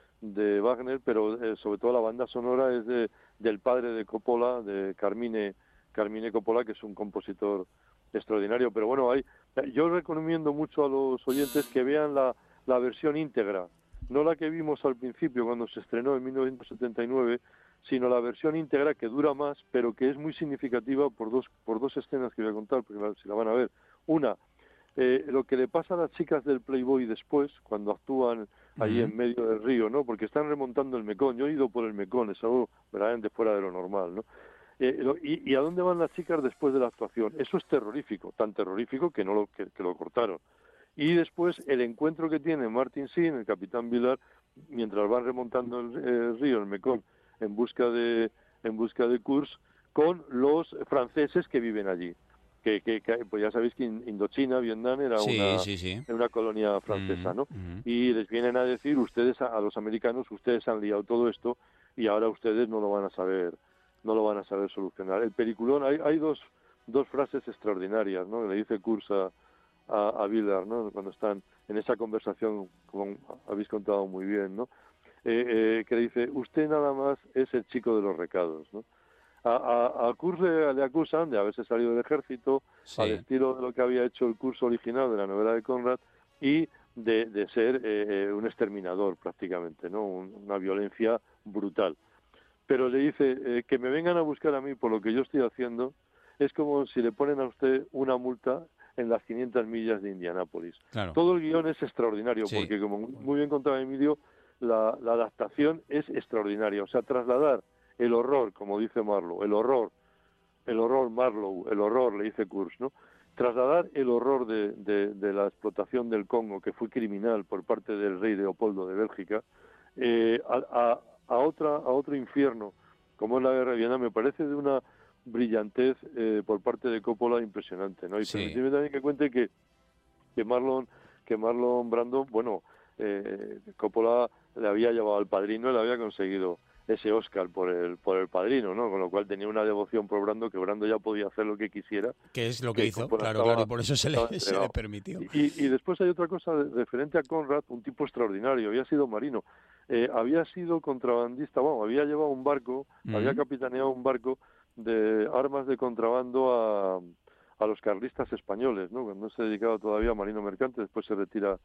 de Wagner, pero eh, sobre todo la banda sonora es de del padre de Coppola, de Carmine Carmine Coppola, que es un compositor extraordinario. Pero bueno, hay, yo recomiendo mucho a los oyentes que vean la, la versión íntegra, no la que vimos al principio cuando se estrenó en mil novecientos setenta y nueve, sino la versión íntegra, que dura más, pero que es muy significativa por dos por dos escenas que voy a contar, porque la, si la van a ver. Una, eh, lo que le pasa a las chicas del Playboy después, cuando actúan allí uh-huh. en medio del río, ¿no? Porque están remontando el Mekong. Yo he ido por el Mekong, es algo verdaderamente fuera de lo normal, ¿no? Eh, lo, y, ¿Y a dónde van las chicas después de la actuación? Eso es terrorífico, tan terrorífico que no lo que, que lo cortaron. Y después el encuentro que tiene Martin Sheen, el capitán Vilar, mientras van remontando el, el río, el Mekong, en busca de en busca de Kurz, con los franceses que viven allí. Que, que, que pues ya sabéis que Indochina, Vietnam era sí, una sí, sí. Era una colonia francesa, ¿no? Uh-huh. Y les vienen a decir, ustedes a, a los americanos, ustedes han liado todo esto y ahora ustedes no lo van a saber, no lo van a saber solucionar. El peliculón, hay, hay dos dos frases extraordinarias, ¿no? Le dice Kurz a, a, a Vilar, ¿no? Cuando están en esa conversación, como habéis contado muy bien, ¿no? Eh, eh, que le dice, usted nada más es el chico de los recados, ¿no? A, a, a Kurz le, le acusan de haberse salido del ejército, sí. al estilo de lo que había hecho el Kurz original de la novela de Conrad, y de, de ser eh, un exterminador prácticamente, ¿no? Un, una violencia brutal. Pero le dice eh, que me vengan a buscar a mí por lo que yo estoy haciendo es como si le ponen a usted una multa en las quinientas millas de Indianápolis. Claro. Todo el guión es extraordinario, Sí. porque como muy bien contaba Emilio, la, la adaptación es extraordinaria. O sea, trasladar el horror, como dice Marlowe, el horror, el horror Marlowe, el horror, le dice Kurz, ¿no? Trasladar el horror de, de, de la explotación del Congo, que fue criminal por parte del rey Leopoldo de Bélgica, eh, a, a, a, otra, a otro infierno, como es la guerra de Vietnam, me parece de una brillantez eh, por parte de Coppola impresionante, ¿no? Y Sí. permíteme también que cuente que, que Marlon que Marlon Brando, bueno, eh, Coppola le había llevado al Padrino y le había conseguido ese Oscar por el por el Padrino, ¿no? Con lo cual tenía una devoción por Brando, que Brando ya podía hacer lo que quisiera. Que es lo que, que hizo, Coppola claro, estaba, claro, y por eso se le, se le permitió. Y, y después hay otra cosa referente a Conrad, un tipo extraordinario, había sido marino, eh, había sido contrabandista, bueno, había llevado un barco, mm. había capitaneado un barco de armas de contrabando a, a los carlistas españoles, ¿no? Cuando se dedicaba todavía a marino mercante, después se retira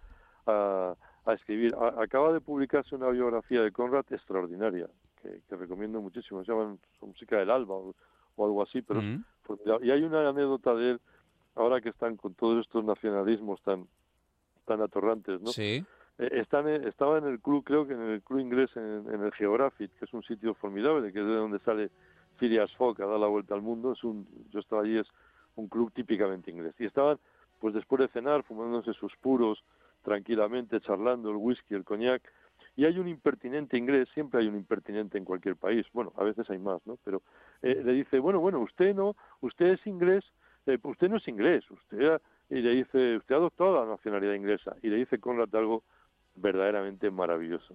a, a escribir. A, acaba de publicarse una biografía de Conrad extraordinaria, que, que recomiendo muchísimo, se llama Música del Alba o, o algo así, pero mm. y hay una anécdota de él, ahora que están con todos estos nacionalismos tan tan atorrantes, ¿no? Sí. Eh, están, estaba en el club, creo que en el club inglés, en, en el Geographic, que es un sitio formidable, que es de donde sale Phileas Fogg a dar la vuelta al mundo. Es un, yo estaba allí, es un club típicamente inglés. Y estaban, pues después de cenar, fumándose sus puros, tranquilamente, charlando el whisky, el coñac. Y hay un impertinente inglés, siempre hay un impertinente en cualquier país. Bueno, a veces hay más, ¿no? Pero eh, le dice, bueno, bueno, usted no, usted es inglés, eh, usted no es inglés, usted... Ha, y le dice, usted ha adoptado la nacionalidad inglesa. Y le dice Conrad algo verdaderamente maravilloso.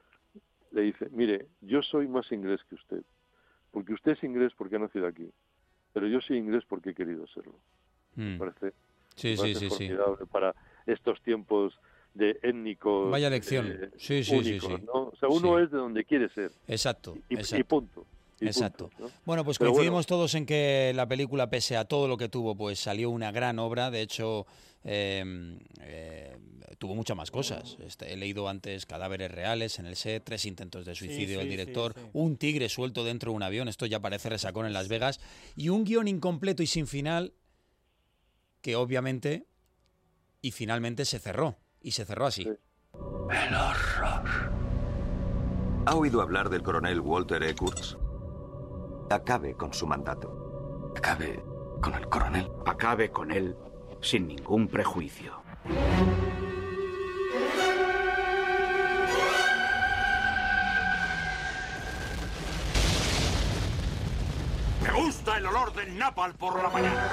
Le dice, mire, yo soy más inglés que usted. Porque usted es inglés porque ha nacido aquí, pero yo soy inglés porque he querido serlo. Mm. Me parece, sí, me parece sí, sí, formidable sí. para estos tiempos de étnicos. Vaya lección. Eh, sí, sí, únicos, sí, sí. ¿no? O sea, uno sí. es de donde quiere ser. Exacto. Y, exacto. y punto. Y Exacto. punto, ¿no? Bueno, pues pero coincidimos bueno, todos en que la película, pese a todo lo que tuvo, pues salió una gran obra. De hecho, eh, eh, tuvo muchas más cosas. Este, he leído antes cadáveres reales en el set, tres intentos de suicidio sí, del sí, director, sí, sí. un tigre suelto dentro de un avión, esto ya parece resacón en Las Vegas, y un guión incompleto y sin final que obviamente y finalmente se cerró. Y se cerró así. Sí. El horror. ¿Ha oído hablar del coronel Walter E. Kurtz? Acabe con su mandato. Acabe con el coronel. Acabe con él sin ningún prejuicio. Me gusta el olor del napalm por la mañana.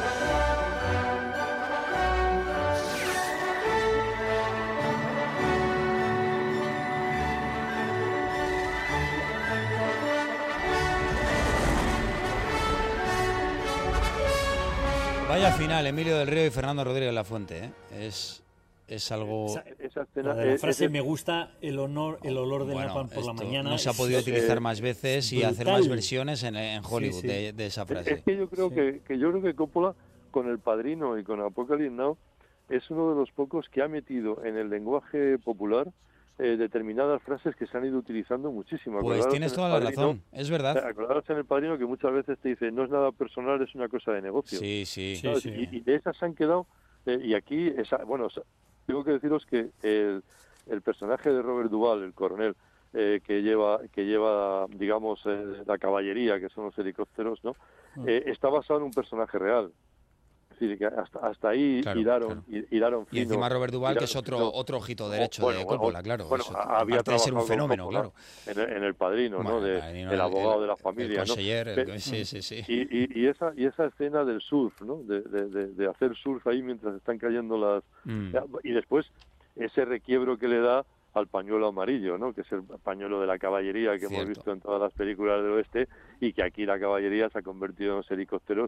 Vaya final, Emilio del Río y Fernando Rodríguez Lafuente, ¿eh? Es, es algo... Esa, esa escena, la, la eh, frase, ese... me gusta el, honor, el olor del bueno, napalm por la mañana. No se ha es, podido es, utilizar eh, más veces y brutal. hacer más versiones en, en Hollywood sí, sí. De, de esa frase. Es que yo creo sí. que, que yo creo que Coppola, con El Padrino y con Apocalypse Now, es uno de los pocos que ha metido en el lenguaje popular eh, determinadas frases que se han ido utilizando muchísimo. Pues tienes toda la razón, es verdad. Acordaros en El Padrino que muchas veces te dice, no es nada personal, es una cosa de negocio. Sí, sí. sí, sí. Y, y de esas se han quedado, eh, y aquí, esa, bueno, tengo que deciros que el, el personaje de Robert Duvall, el coronel, eh, que lleva, que lleva digamos, eh, la caballería, que son los helicópteros, ¿no? Eh, está basado en un personaje real. Es decir, que hasta, hasta ahí claro, hilaron, claro. hilaron fino. Y encima Robert Duvall, que es otro fino. otro ojito derecho bueno, de Coppola, bueno, claro. Bueno, eso, había aparte de ser un fenómeno, Coppola, claro. En el, en el Padrino, bueno, ¿no? De, el, el abogado el, de la familia, el conseller, ¿no? El, sí, sí, sí. Y, y, y, esa, y esa escena del surf, ¿no? De, de, de, de hacer surf ahí mientras están cayendo las... Mm. Y después ese requiebro que le da al pañuelo amarillo, ¿no? Que es el pañuelo de la caballería que Cierto. hemos visto en todas las películas del oeste, y que aquí la caballería se ha convertido en los helicópteros,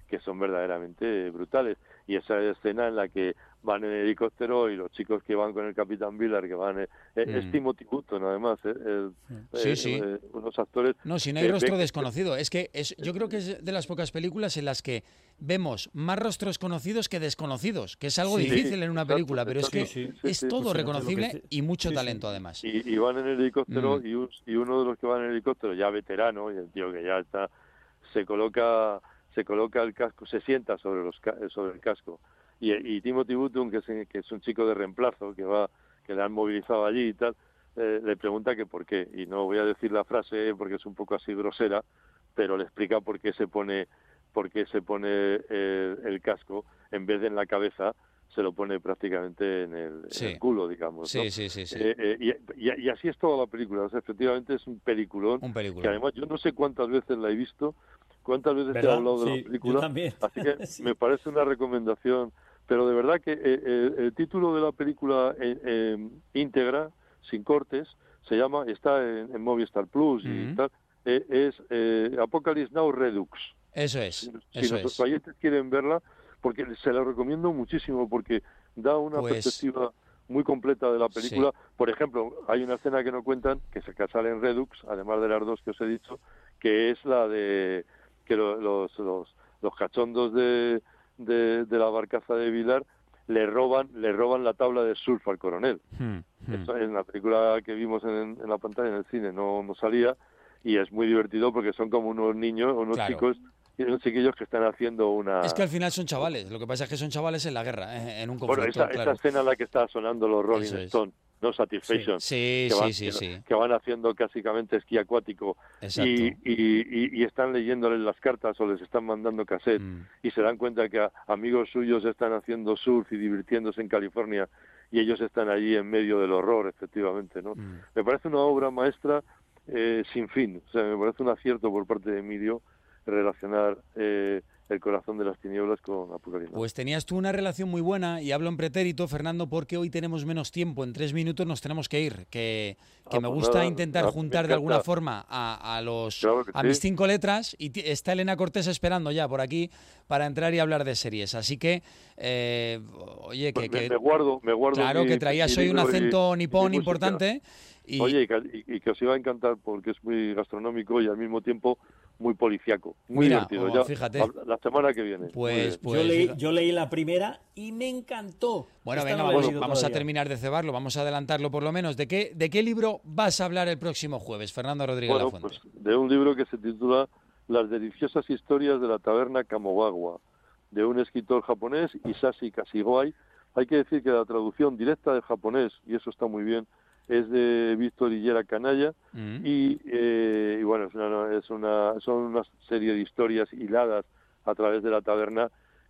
que son verdaderamente brutales. Y esa escena en la que van en helicóptero y los chicos que van con el Capitán Villar, que van... Eh, mm. Es Timothy Hutton, además, eh, el, sí, eh, sí. Eh, unos actores... No, si no hay rostro desconocido. Es que es, yo creo que es de las pocas películas en las que vemos más rostros conocidos que desconocidos, que es algo sí, difícil en una exacto, película, pero exacto, es que sí, sí, es sí, todo pues reconocible que... y mucho sí, talento, sí. además. Y, y van en el helicóptero mm. y, un, y uno de los que van en el helicóptero, ya veterano, y el tío que ya está, se coloca... se coloca el casco, se sienta sobre los sobre el casco y, y Timothy Hutton, que es, que es un chico de reemplazo que va que le han movilizado allí y tal, eh, le pregunta que por qué, y no voy a decir la frase porque es un poco así grosera, pero le explica por qué se pone por qué se pone eh, el casco en vez de en la cabeza, se lo pone prácticamente en el, sí. en el culo, digamos, sí, ¿no? sí, sí, sí. Eh, eh, y, y, y así es toda la película, o sea, efectivamente es un peliculón, un peliculón, que además yo no sé cuántas veces la he visto, cuántas veces he hablado de sí, la película, así que sí. me parece una recomendación, pero de verdad que eh, eh, el título de la película eh, eh, íntegra, sin cortes, se llama, está en, en Movistar Plus mm-hmm. y tal, eh, es eh, Apocalypse Now Redux. Eso es, si, eso si nuestros oyentes quieren verla, porque se la recomiendo muchísimo, porque da una pues... perspectiva muy completa de la película. Sí. Por ejemplo, hay una escena que no cuentan, que se sale en Redux, además de las dos que os he dicho, que es la de que los, los, los, los cachondos de, de, de la barcaza de Villar le roban le roban la tabla de surf al coronel. Hmm, hmm. Esto en la película que vimos en, en la pantalla, en el cine, no, no salía, y es muy divertido porque son como unos niños, unos claro. chicos y unos chiquillos que están haciendo una... Es que al final son chavales, lo que pasa es que son chavales en la guerra, en un conflicto. Bueno, esa, claro. esa escena en la que está sonando los Rolling Stones, no Satisfaction, sí, sí, que, van, sí, sí, que, sí. que van haciendo básicamente esquí acuático y, y, y, y están leyéndoles las cartas o les están mandando cassette mm. y se dan cuenta que a, amigos suyos están haciendo surf y divirtiéndose en California y ellos están allí en medio del horror, efectivamente, ¿no? Mm. Me parece una obra maestra eh, sin fin, o sea, me parece un acierto por parte de Emilio relacionar eh, El corazón de las tinieblas con Apocalipsis. Pues tenías tú una relación muy buena, y hablo en pretérito, Fernando, porque hoy tenemos menos tiempo, en tres minutos nos tenemos que ir, que, que ah, me pues gusta nada, intentar nada, juntar de alguna forma a, a los claro a sí. mis cinco letras, y t- está Elena Cortés esperando ya por aquí para entrar y hablar de series, así que eh, oye, pues que, me, que me guardo, me guardo claro, mi, que traías hoy un acento y, nipón y importante. Y... Oye, y que, y, y que os iba a encantar porque es muy gastronómico y al mismo tiempo muy policiaco, muy Mira, divertido. oh, ya, fíjate. La, la semana que viene. Pues, pues yo, leí, yo leí la primera y me encantó. Bueno, Esta venga, no vamos, bueno, vamos a terminar de cebarlo, vamos a adelantarlo por lo menos. ¿De qué, de qué libro vas a hablar el próximo jueves, Fernando Rodríguez bueno, Lafuente? Pues de un libro que se titula Las deliciosas historias de la taberna Kamogawa, de un escritor japonés, Isashi Kashigoi. Hay que decir que la traducción directa del japonés, y eso está muy bien, es de Víctor Hillera Canalla, mm. y, eh, y bueno, es una, es una, son una serie de historias hiladas a través de la taberna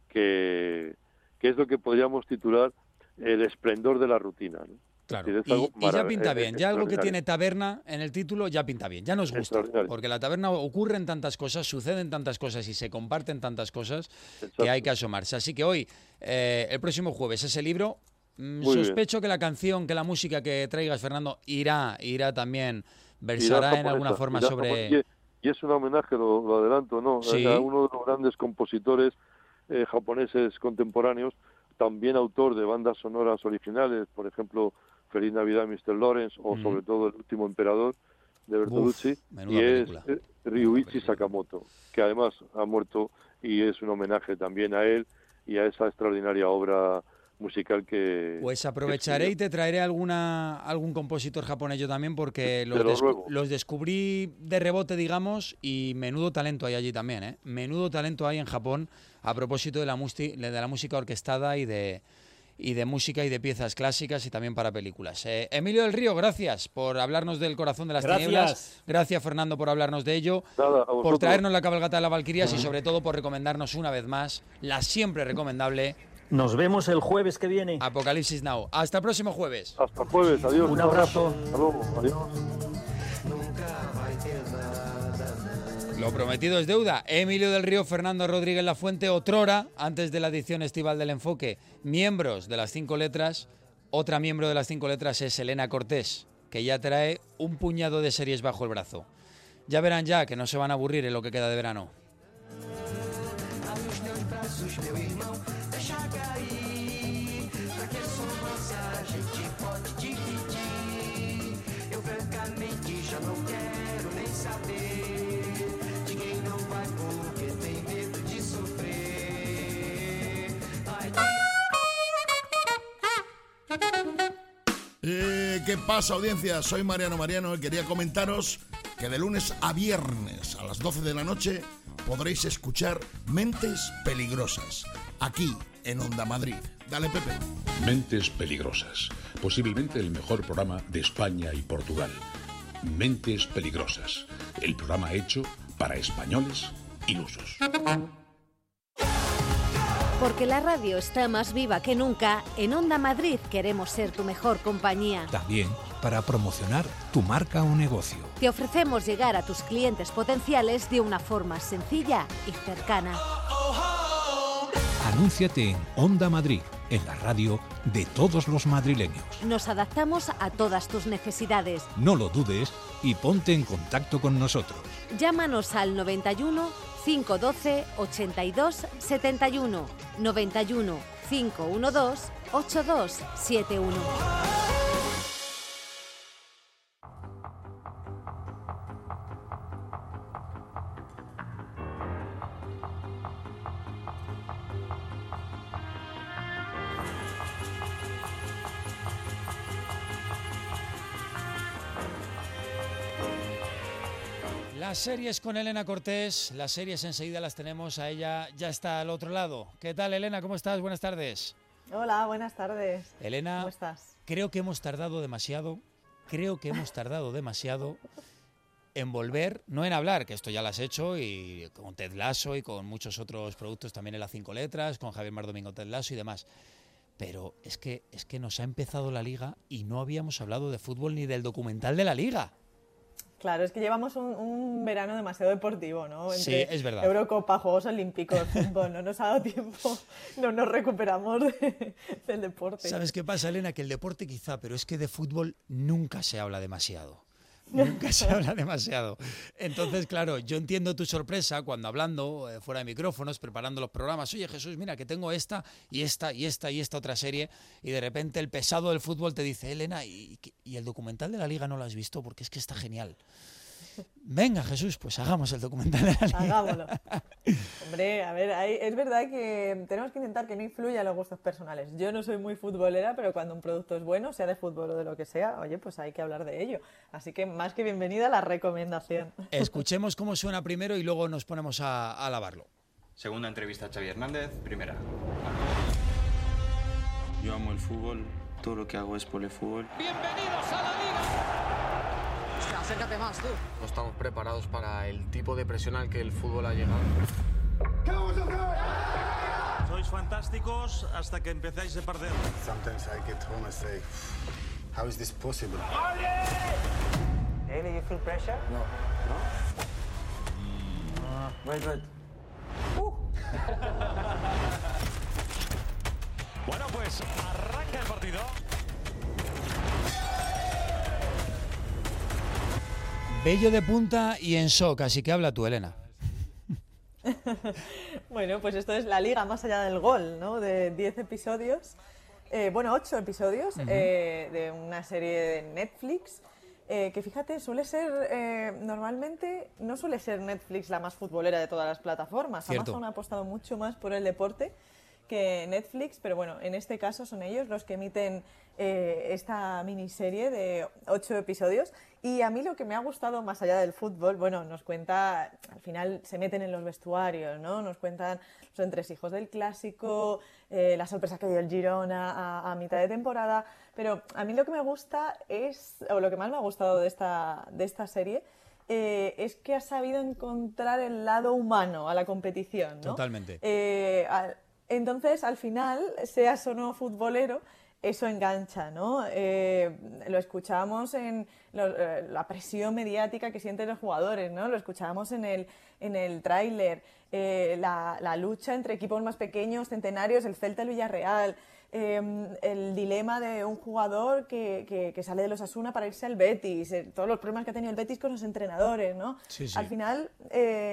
que, que es lo que podríamos titular el esplendor de la rutina, ¿no? Claro, y, y ya pinta bien, ya algo que tiene taberna en el título ya pinta bien, ya nos gusta, porque la taberna ocurren tantas cosas, suceden tantas cosas y se comparten tantas cosas Exacto. que hay que asomarse. Así que hoy, eh, el próximo jueves, ese libro... Muy Sospecho bien. que la canción, que la música que traigas, Fernando, irá, irá también, versará irá en alguna forma sobre... Y, y es un homenaje, lo, lo adelanto, ¿no? ¿Sí? A uno de los grandes compositores eh, japoneses contemporáneos, también autor de bandas sonoras originales, por ejemplo, Feliz Navidad, mister Lawrence, o mm. sobre todo El último emperador, de Bertolucci, Uf, y es película. eh, Ryuichi Sakamoto, que además ha muerto, y es un homenaje también a él y a esa extraordinaria obra musical que... Pues aprovecharé que y te traeré alguna algún compositor japonés yo también, porque los, descu- los descubrí de rebote, digamos, y menudo talento hay allí también, ¿eh? Menudo talento hay en Japón a propósito de la, musti- de la música orquestada y de, y de música y de piezas clásicas y también para películas. Eh, Emilio del Río, gracias por hablarnos del corazón de las gracias. tinieblas. Gracias, Fernando, por hablarnos de ello. Nada, por traernos la cabalgata de las Valquirias y sobre todo por recomendarnos una vez más la siempre recomendable... Nos vemos el jueves que viene. Apocalipsis Now. Hasta el próximo jueves. Hasta el jueves. Adiós. Un abrazo. Hasta luego. Adiós. Lo prometido es deuda. Emilio del Río, Fernando Rodríguez Lafuente, otrora, antes de la edición estival del Enfoque, miembros de las cinco letras. Otra miembro de las cinco letras es Elena Cortés, que ya trae un puñado de series bajo el brazo. Ya verán ya que no se van a aburrir en lo que queda de verano. os meus braços, meu irmão, deixa cair. Pra que só nossa a gente pode dividir? Eu francamente já não quero nem saber de quem não vai porque tem medo de sofrer. Ai, Eh, ¿Qué pasa, audiencia? Soy Mariano Mariano y quería comentaros que de lunes a viernes a las doce de la noche podréis escuchar Mentes Peligrosas, aquí en Onda Madrid. Dale, Pepe. Mentes Peligrosas, posiblemente el mejor programa de España y Portugal. Mentes Peligrosas, el programa hecho para españoles ilusos. Porque la radio está más viva que nunca, en Onda Madrid queremos ser tu mejor compañía. También para promocionar tu marca o negocio. Te ofrecemos llegar a tus clientes potenciales de una forma sencilla y cercana. Anúnciate en Onda Madrid, en la radio de todos los madrileños. Nos adaptamos a todas tus necesidades. No lo dudes y ponte en contacto con nosotros. Llámanos al noventa y uno, cinco doce, ochenta y dos, setenta y uno, noventa y uno, cinco doce, ochenta y dos setenta y uno. Las series con Elena Cortés, las series enseguida las tenemos, a ella ya está al otro lado. ¿Qué tal, Elena? ¿Cómo estás? Buenas tardes. Hola, buenas tardes. Elena, ¿cómo estás? Creo que hemos tardado demasiado, creo que hemos tardado demasiado en volver, no en hablar, que esto ya lo has hecho, y con Ted Lasso y con muchos otros productos también en las cinco letras, con Javier Mar Domingo, Ted Lasso y demás. Pero es que, es que nos ha empezado la Liga y no habíamos hablado de fútbol ni del documental de la Liga. Claro, es que llevamos un, un verano demasiado deportivo, ¿no? Entre sí, es verdad. Eurocopa, Juegos Olímpicos, fútbol, no nos ha dado tiempo, no nos recuperamos de, del deporte. ¿Sabes qué pasa, Elena? Que el deporte quizá, pero es que de fútbol nunca se habla demasiado. Nunca se habla demasiado. Entonces, claro, yo entiendo tu sorpresa cuando hablando, eh, fuera de micrófonos, preparando los programas, oye Jesús, mira que tengo esta y esta y esta y esta otra serie, y de repente el pesado del fútbol te dice, Elena, ¿y, y el documental de la Liga no lo has visto? Porque es que está genial. Venga, Jesús, pues hagamos el documental de la Liga. Hagámoslo. Hombre, a ver, hay, es verdad que tenemos que intentar que no influya en los gustos personales. Yo no soy muy futbolera, pero cuando un producto es bueno, sea de fútbol o de lo que sea, oye, pues hay que hablar de ello. Así que más que bienvenida la recomendación. Escuchemos cómo suena primero y luego nos ponemos a, a alabarlo. Segunda entrevista a Xavi Hernández, primera. Yo amo el fútbol, todo lo que hago es por el fútbol. ¡Bienvenidos a la Liga! Acércate más, tú. No estamos preparados para el tipo de presión al que el fútbol ha llegado. ¿Qué vamos a hacer? Sois fantásticos hasta que empezáis a perder. Sometimes I get home and say, how is this possible? Daily, you feel pressure? No. No? Mm. Uh, wait, wait. Uh. Bueno, pues arranca el partido. Bello de punta y en shock, así que habla tú, Elena. Bueno, pues esto es la Liga más allá del gol, ¿no? De diez episodios, eh, bueno, ocho episodios, uh-huh. eh, de una serie de Netflix, eh, que fíjate, suele ser, eh, normalmente, no suele ser Netflix la más futbolera de todas las plataformas. Cierto. Amazon ha apostado mucho más por el deporte que Netflix, pero bueno, en este caso son ellos los que emiten eh, esta miniserie de ocho episodios. Y a mí lo que me ha gustado más allá del fútbol, bueno, nos cuenta, al final se meten en los vestuarios, ¿no? Nos cuentan los entresijos del clásico, eh, la sorpresa que dio el Girona a, a mitad de temporada, pero a mí lo que me gusta es, o lo que más me ha gustado de esta, de esta serie, eh, es que ha sabido encontrar el lado humano a la competición, ¿no? Totalmente. Eh, al, entonces, al final, seas o no futbolero, eso engancha, ¿no? Eh, lo escuchábamos en lo, eh, la presión mediática que sienten los jugadores, ¿no? Lo escuchábamos en el, en el tráiler, eh, la, la lucha entre equipos más pequeños, centenarios, el Celta y el Villarreal, eh, el dilema de un jugador que, que, que sale de los Osasuna para irse al Betis, eh, todos los problemas que ha tenido el Betis con los entrenadores, ¿no? Sí, sí. Al final, eh,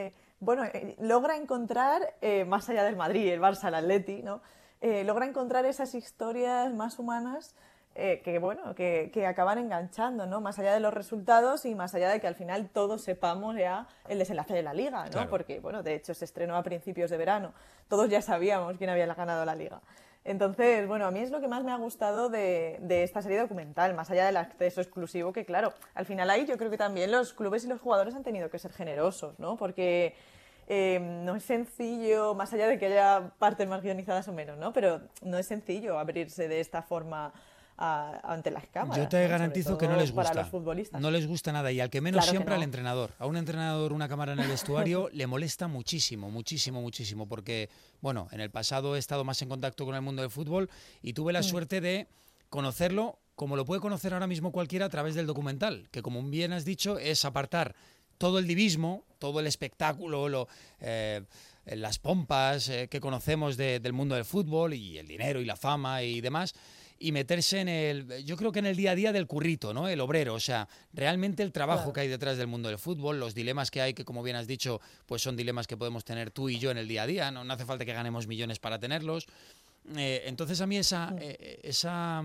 bueno, eh, logra encontrar, eh, más allá del Madrid, el Barça, el Atleti, ¿no? Eh, logra encontrar esas historias más humanas eh, que, bueno, que, que acaban enganchando, ¿no? Más allá de los resultados y más allá de que al final todos sepamos ya el desenlace de la Liga, ¿no? Claro. Porque, bueno, de hecho se estrenó a principios de verano. Todos ya sabíamos quién había ganado la Liga. Entonces, bueno, a mí es lo que más me ha gustado de, de esta serie documental, más allá del acceso exclusivo, que claro, al final ahí yo creo que también los clubes y los jugadores han tenido que ser generosos, ¿no? Porque eh, no es sencillo, más allá de que haya partes más guionizadas o menos, ¿no? Pero no es sencillo abrirse de esta forma a, ante las cámaras. Yo te ¿no? garantizo que no les gusta. Para los futbolistas. No les gusta nada y al que menos Claro que siempre no. al entrenador. A un entrenador una cámara en el vestuario le molesta muchísimo, muchísimo, muchísimo porque, bueno, en el pasado he estado más en contacto con el mundo del fútbol y tuve la Mm. suerte de conocerlo como lo puede conocer ahora mismo cualquiera a través del documental, que como bien has dicho es apartar todo el divismo, todo el espectáculo, lo, eh, las pompas eh, que conocemos de, del mundo del fútbol y el dinero y la fama y demás, y meterse en el, yo creo que en el día a día del currito, ¿no? El obrero, o sea, realmente el trabajo Claro. que hay detrás del mundo del fútbol, los dilemas que hay, que como bien has dicho, pues son dilemas que podemos tener tú y yo en el día a día, no, no hace falta que ganemos millones para tenerlos. Eh, entonces a mí esa, eh, esa,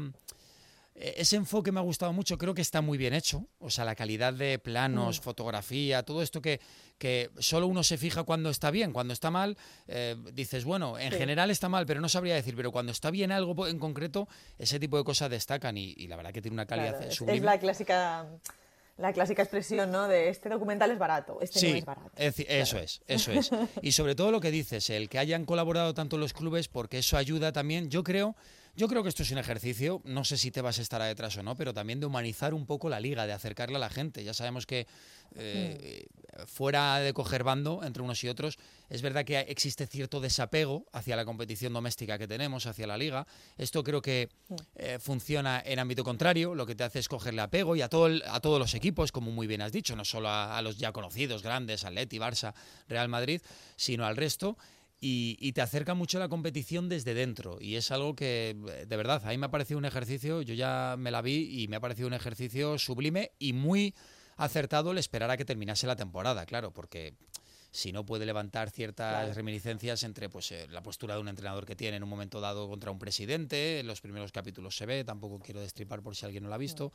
eh, ese enfoque me ha gustado mucho, creo que está muy bien hecho, o sea, la calidad de planos, Mm. fotografía, todo esto que, que solo uno se fija cuando está bien, cuando está mal, eh, dices, bueno, en Sí. general está mal, pero no sabría decir, pero cuando está bien algo en concreto, ese tipo de cosas destacan y, y la verdad que tiene una calidad Claro, es, sublime. es la clásica, la clásica expresión, ¿no? De este documental es barato, este Sí, no es barato. es decir, eso es, eso es. Y sobre todo lo que dices, el que hayan colaborado tanto los clubes, porque eso ayuda también, yo creo, yo creo que esto es un ejercicio, no sé si te vas a estar detrás o no, pero también de humanizar un poco la liga, de acercarla a la gente. Ya sabemos que eh, fuera de coger bando entre unos y otros, es verdad que existe cierto desapego hacia la competición doméstica que tenemos, hacia la liga. Esto creo que eh, funciona en ámbito contrario, lo que te hace es cogerle apego y a, todo el- a todos los equipos, como muy bien has dicho, no solo a, a los ya conocidos, grandes, Atleti, Barça, Real Madrid, sino al resto. Y, y te acerca mucho la competición desde dentro y es algo que, de verdad, a mí me ha parecido un ejercicio, yo ya me la vi y me ha parecido un ejercicio sublime y muy acertado el esperar a que terminase la temporada, claro, porque si no puede levantar ciertas Claro. reminiscencias entre pues eh, la postura de un entrenador que tiene en un momento dado contra un presidente, en los primeros capítulos se ve, tampoco quiero destripar por si alguien no lo ha visto.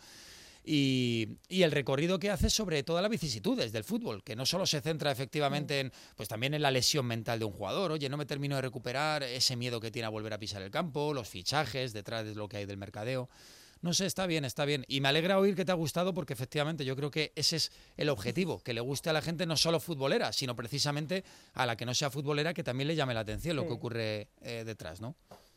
Y, y el recorrido que hace sobre todas las vicisitudes del fútbol, que no solo se centra efectivamente en, pues también en la lesión mental de un jugador, oye, no me termino de recuperar, ese miedo que tiene a volver a pisar el campo, los fichajes detrás de lo que hay del mercadeo. No sé, está bien, está bien. Y me alegra oír que te ha gustado porque efectivamente yo creo que ese es el objetivo, que le guste a la gente no solo futbolera, sino precisamente a la que no sea futbolera que también le llame la atención lo Sí. que ocurre eh, detrás, ¿no?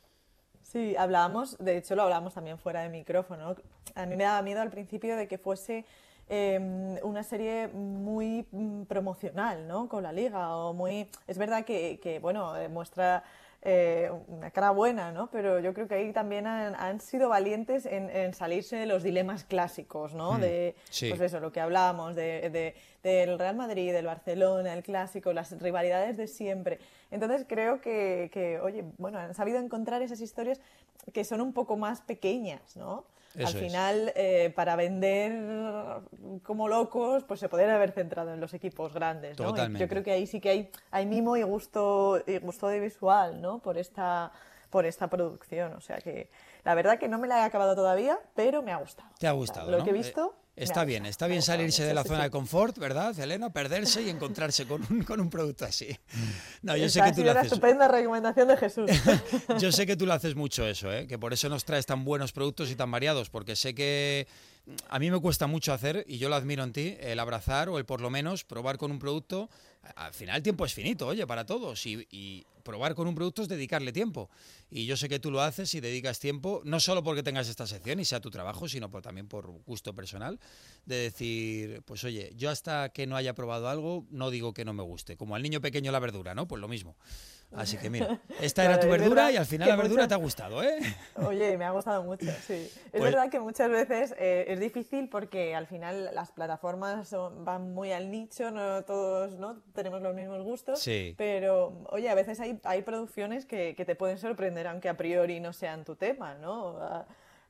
Sí, hablábamos, de hecho lo hablábamos también fuera de micrófono. A mí me daba miedo al principio de que fuese eh, una serie muy mm, promocional, ¿no? Con la liga o muy... Es verdad que, que bueno, eh, muestra eh, una cara buena, ¿no? Pero yo creo que ahí también han, han sido valientes en, en salirse de los dilemas clásicos, ¿no? Mm, de, sí. pues eso, lo que hablábamos, de, de- del Real Madrid, del Barcelona, el clásico, las rivalidades de siempre. Entonces creo que, que, oye, bueno, han sabido encontrar esas historias que son un poco más pequeñas, ¿no? Eso Al es. final, eh, para vender como locos, pues se podrían haber centrado en los equipos grandes, ¿no? Y Totalmente. yo creo que ahí sí que hay, hay mimo y gusto, y gusto de visual, ¿no? Por esta, por esta producción. O sea que la verdad que no me la he acabado todavía, pero me ha gustado. Te ha gustado, Lo ¿no? que he Eh, visto... me Está ha bien, gustado, está me ha bien gustado salirse mucho, de la sí, zona sí. de confort, ¿verdad, Elena? Perderse y encontrarse con un, con un producto así. No, yo sé Esa que ha tú sido lo una haces. estupenda recomendación de Jesús. Yo sé que tú lo haces mucho eso, ¿eh? Que por eso nos traes tan buenos productos y tan variados, porque sé que a mí me cuesta mucho hacer, y yo lo admiro en ti, el abrazar o el por lo menos probar con un producto. Al final el tiempo es finito, oye, para todos, y, y probar con un producto es dedicarle tiempo. Y yo sé que tú lo haces y dedicas tiempo, no solo porque tengas esta sección y sea tu trabajo, sino por, también por gusto personal, de decir, pues oye, yo hasta que no haya probado algo, no digo que no me guste. Como al niño pequeño la verdura, ¿no? Pues lo mismo. Así que mira, esta era Claro, tu es verdura verdad y al final que la verdura muchas- te ha gustado, ¿eh? Oye, me ha gustado mucho, sí. Es Pues- verdad que muchas veces eh, es difícil porque al final las plataformas son- van muy al nicho, no todos no tenemos los mismos gustos, Sí. pero oye, a veces hay, hay producciones que, que te pueden sorprender aunque a priori no sean tu tema, ¿no? A-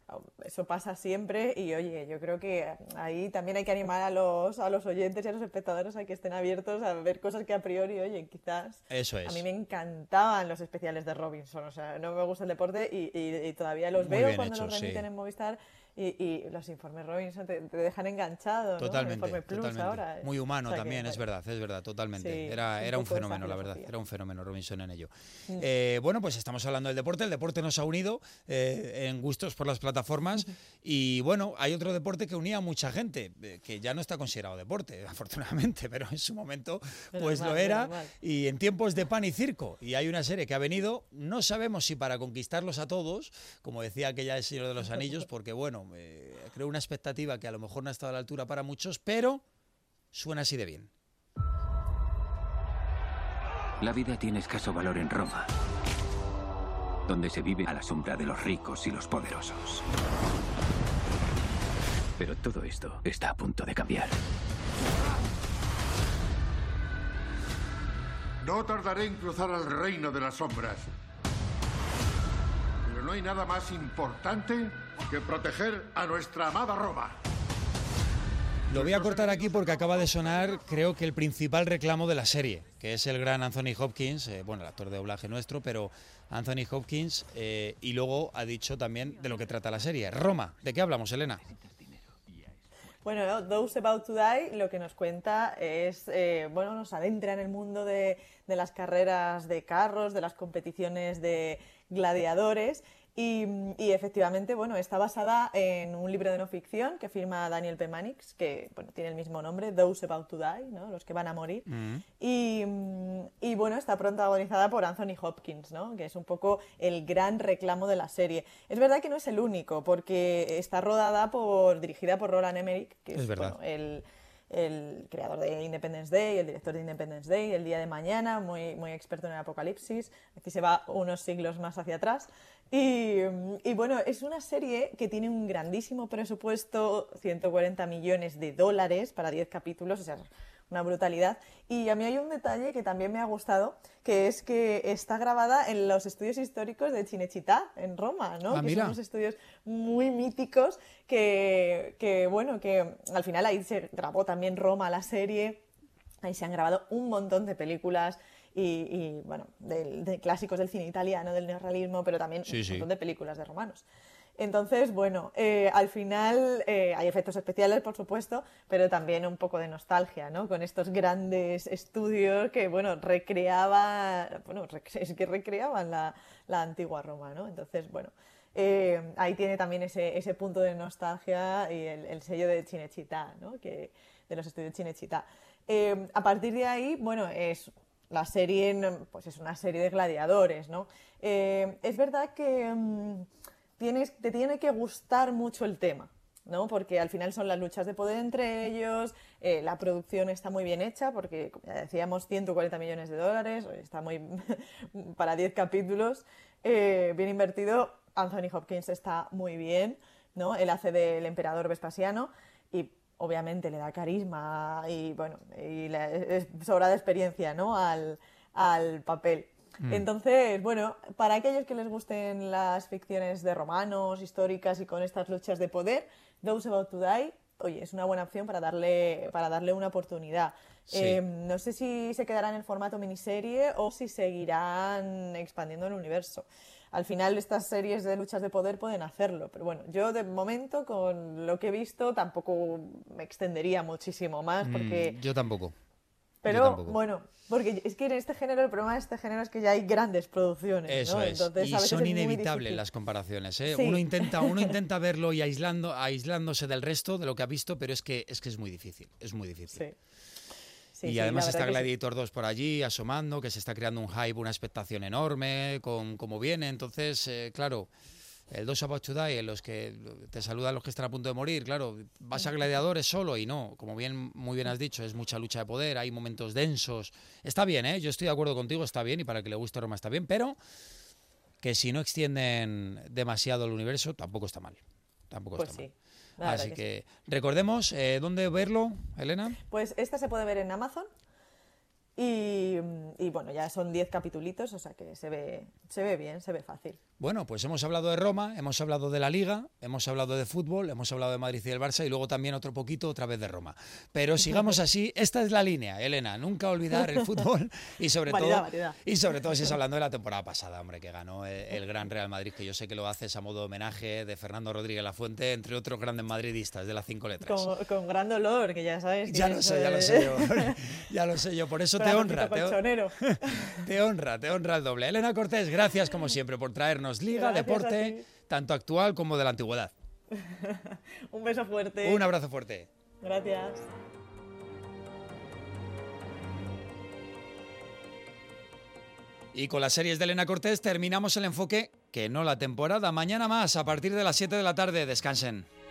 eso pasa siempre y oye, yo creo que ahí también hay que animar a los, a los oyentes y a los espectadores a que estén abiertos a ver cosas que a priori, oye, quizás... Eso es. A mí me encantaban los especiales de Robinson, o sea, no me gusta el deporte y, y, y todavía los Muy veo bien cuando hecho, los remiten sí. en Movistar. Y, y los informes Robinson te, te dejan enganchado, Totalmente, ¿no? El Informe Plus totalmente. ahora. Muy humano O sea que, también, bueno, es verdad, es verdad, totalmente. sí, era un era un poco esa fenómeno, la verdad, filosofía. era un fenómeno Robinson en ello. Mm. Eh, bueno, pues estamos hablando del deporte, el deporte nos ha unido eh, en gustos por las plataformas y bueno, hay otro deporte que unía a mucha gente, eh, que ya no está considerado deporte, afortunadamente, pero en su momento pues Menos lo mal, era menos mal. y en tiempos de pan y circo. Y hay una serie que ha venido, no sabemos si para conquistarlos a todos, como decía aquella El Señor de los Anillos, porque bueno, eh, creo una expectativa que a lo mejor no ha estado a la altura para muchos, pero suena así de bien. La vida tiene escaso valor en Roma, donde se vive a la sombra de los ricos y los poderosos. Pero todo esto está a punto de cambiar. No tardaré en cruzar al reino de las sombras. Pero no hay nada más importante que proteger a nuestra amada Roma. Lo voy a cortar aquí porque acaba de sonar, creo que el principal reclamo de la serie, que es el gran Anthony Hopkins, eh, bueno, el actor de doblaje nuestro, pero Anthony Hopkins, eh, y luego ha dicho también de lo que trata la serie. Roma, ¿de qué hablamos, Elena? Bueno, Those About to Die lo que nos cuenta es, eh, bueno, nos adentra en el mundo de, de las carreras de carros, de las competiciones de gladiadores y, y efectivamente, bueno, está basada en un libro de no ficción que firma Daniel P. Mannix, que, bueno, tiene el mismo nombre, Those About to Die, ¿no? Los que van a morir. Mm. Y, y, bueno, está protagonizada por Anthony Hopkins, ¿no? Que es un poco el gran reclamo de la serie. Es verdad que no es el único, porque está rodada por, dirigida por Roland Emmerich, que es, Es verdad. bueno, el, el creador de Independence Day, el director de Independence Day, El Día de Mañana, muy, muy experto en el apocalipsis. Aquí se va unos siglos más hacia atrás. Y, y bueno, es una serie que tiene un grandísimo presupuesto, ciento cuarenta millones de dólares para diez capítulos, o sea, una brutalidad. Y a mí hay un detalle que también me ha gustado, que es que está grabada en los estudios históricos de Cinecittà, en Roma, ¿no? Ah, que mira. son unos estudios muy míticos que, que, bueno, que al final ahí se grabó también Roma, la serie. Ahí se han grabado un montón de películas y, y bueno, de, de clásicos del cine italiano, del neorrealismo, pero también Sí, un sí. montón de películas de romanos. Entonces, bueno, eh, al final eh, hay efectos especiales, por supuesto, pero también un poco de nostalgia, ¿no? Con estos grandes estudios que, bueno, recreaban, bueno, rec- es que recreaban la, la antigua Roma, ¿no? Entonces, bueno, eh, ahí tiene también ese, ese punto de nostalgia y el, el sello de Cinecittà, ¿no? Que, de los estudios Cinecittà. Eh, a partir de ahí, bueno, es la serie, pues es una serie de gladiadores, ¿no? Eh, es verdad que mm, tienes, te tiene que gustar mucho el tema, ¿no? Porque al final son las luchas de poder entre ellos, eh, la producción está muy bien hecha, porque, como ya decíamos, ciento cuarenta millones de dólares, está muy para diez capítulos, eh, bien invertido. Anthony Hopkins está muy bien, ¿no? Él hace del emperador Vespasiano y obviamente le da carisma y, bueno, y le, es sobra de experiencia, ¿no? al, al papel. Mm. Entonces, bueno, para aquellos que les gusten las ficciones de romanos, históricas y con estas luchas de poder, Those About to Die, oye, es una buena opción para darle, para darle una oportunidad. Sí. Eh, no sé si se quedará en el formato miniserie o si seguirán expandiendo el universo. Al final estas series de luchas de poder pueden hacerlo, pero bueno, yo de momento con lo que he visto tampoco me extendería muchísimo más porque... Mm, yo tampoco. Pero Yo tampoco. bueno, porque es que en este género, el problema de este género es que ya hay grandes producciones, Eso ¿no? es. Entonces, Y a veces son es muy inevitables difícil. las comparaciones, ¿eh? Sí. Uno intenta, uno intenta verlo y aislando, aislándose del resto de lo que ha visto, pero es que es que es muy difícil, es muy difícil. Sí. Sí, y sí, además la está verdad que sí. Gladiator dos por allí asomando, que se está creando un hype, una expectación enorme con cómo viene. Entonces, eh, claro, el dos About to Die, en los que te saludan los que están a punto de morir, claro, vas a Gladiadores solo y no, como bien muy bien has dicho, es mucha lucha de poder, hay momentos densos. Está bien, ¿eh? Yo estoy de acuerdo contigo, está bien, y para el que le guste Roma está bien, pero que si no extienden demasiado el universo, tampoco está mal. Tampoco Pues está sí. mal. La verdad Así que que, recordemos, eh, ¿dónde verlo, Elena? Pues esta se puede ver en Amazon Y, y bueno, ya son diez capitulitos, o sea que se ve, se ve bien, se ve fácil. Bueno, pues hemos hablado de Roma, hemos hablado de la Liga, hemos hablado de fútbol, hemos hablado de Madrid y del Barça y luego también otro poquito otra vez de Roma. Pero sigamos así, esta es la línea, Elena, nunca olvidar el fútbol y sobre variedad, todo variedad. y sobre todo si es hablando de la temporada pasada, hombre, que ganó el, el gran Real Madrid, que yo sé que lo haces a modo de homenaje de Fernando Rodríguez Lafuente, entre otros grandes madridistas de las cinco letras. Con, con gran dolor, que ya sabes. Que ya lo sé, ya lo sé yo, ya lo sé yo, por eso te honra. Te, te honra, te honra el doble. Elena Cortés, gracias como siempre por traernos Liga, gracias deporte, tanto actual como de la antigüedad. Un beso fuerte. Un abrazo fuerte. Gracias. Y con las series de Elena Cortés terminamos el enfoque, que no la temporada. Mañana más, a partir de las siete de la tarde. Descansen.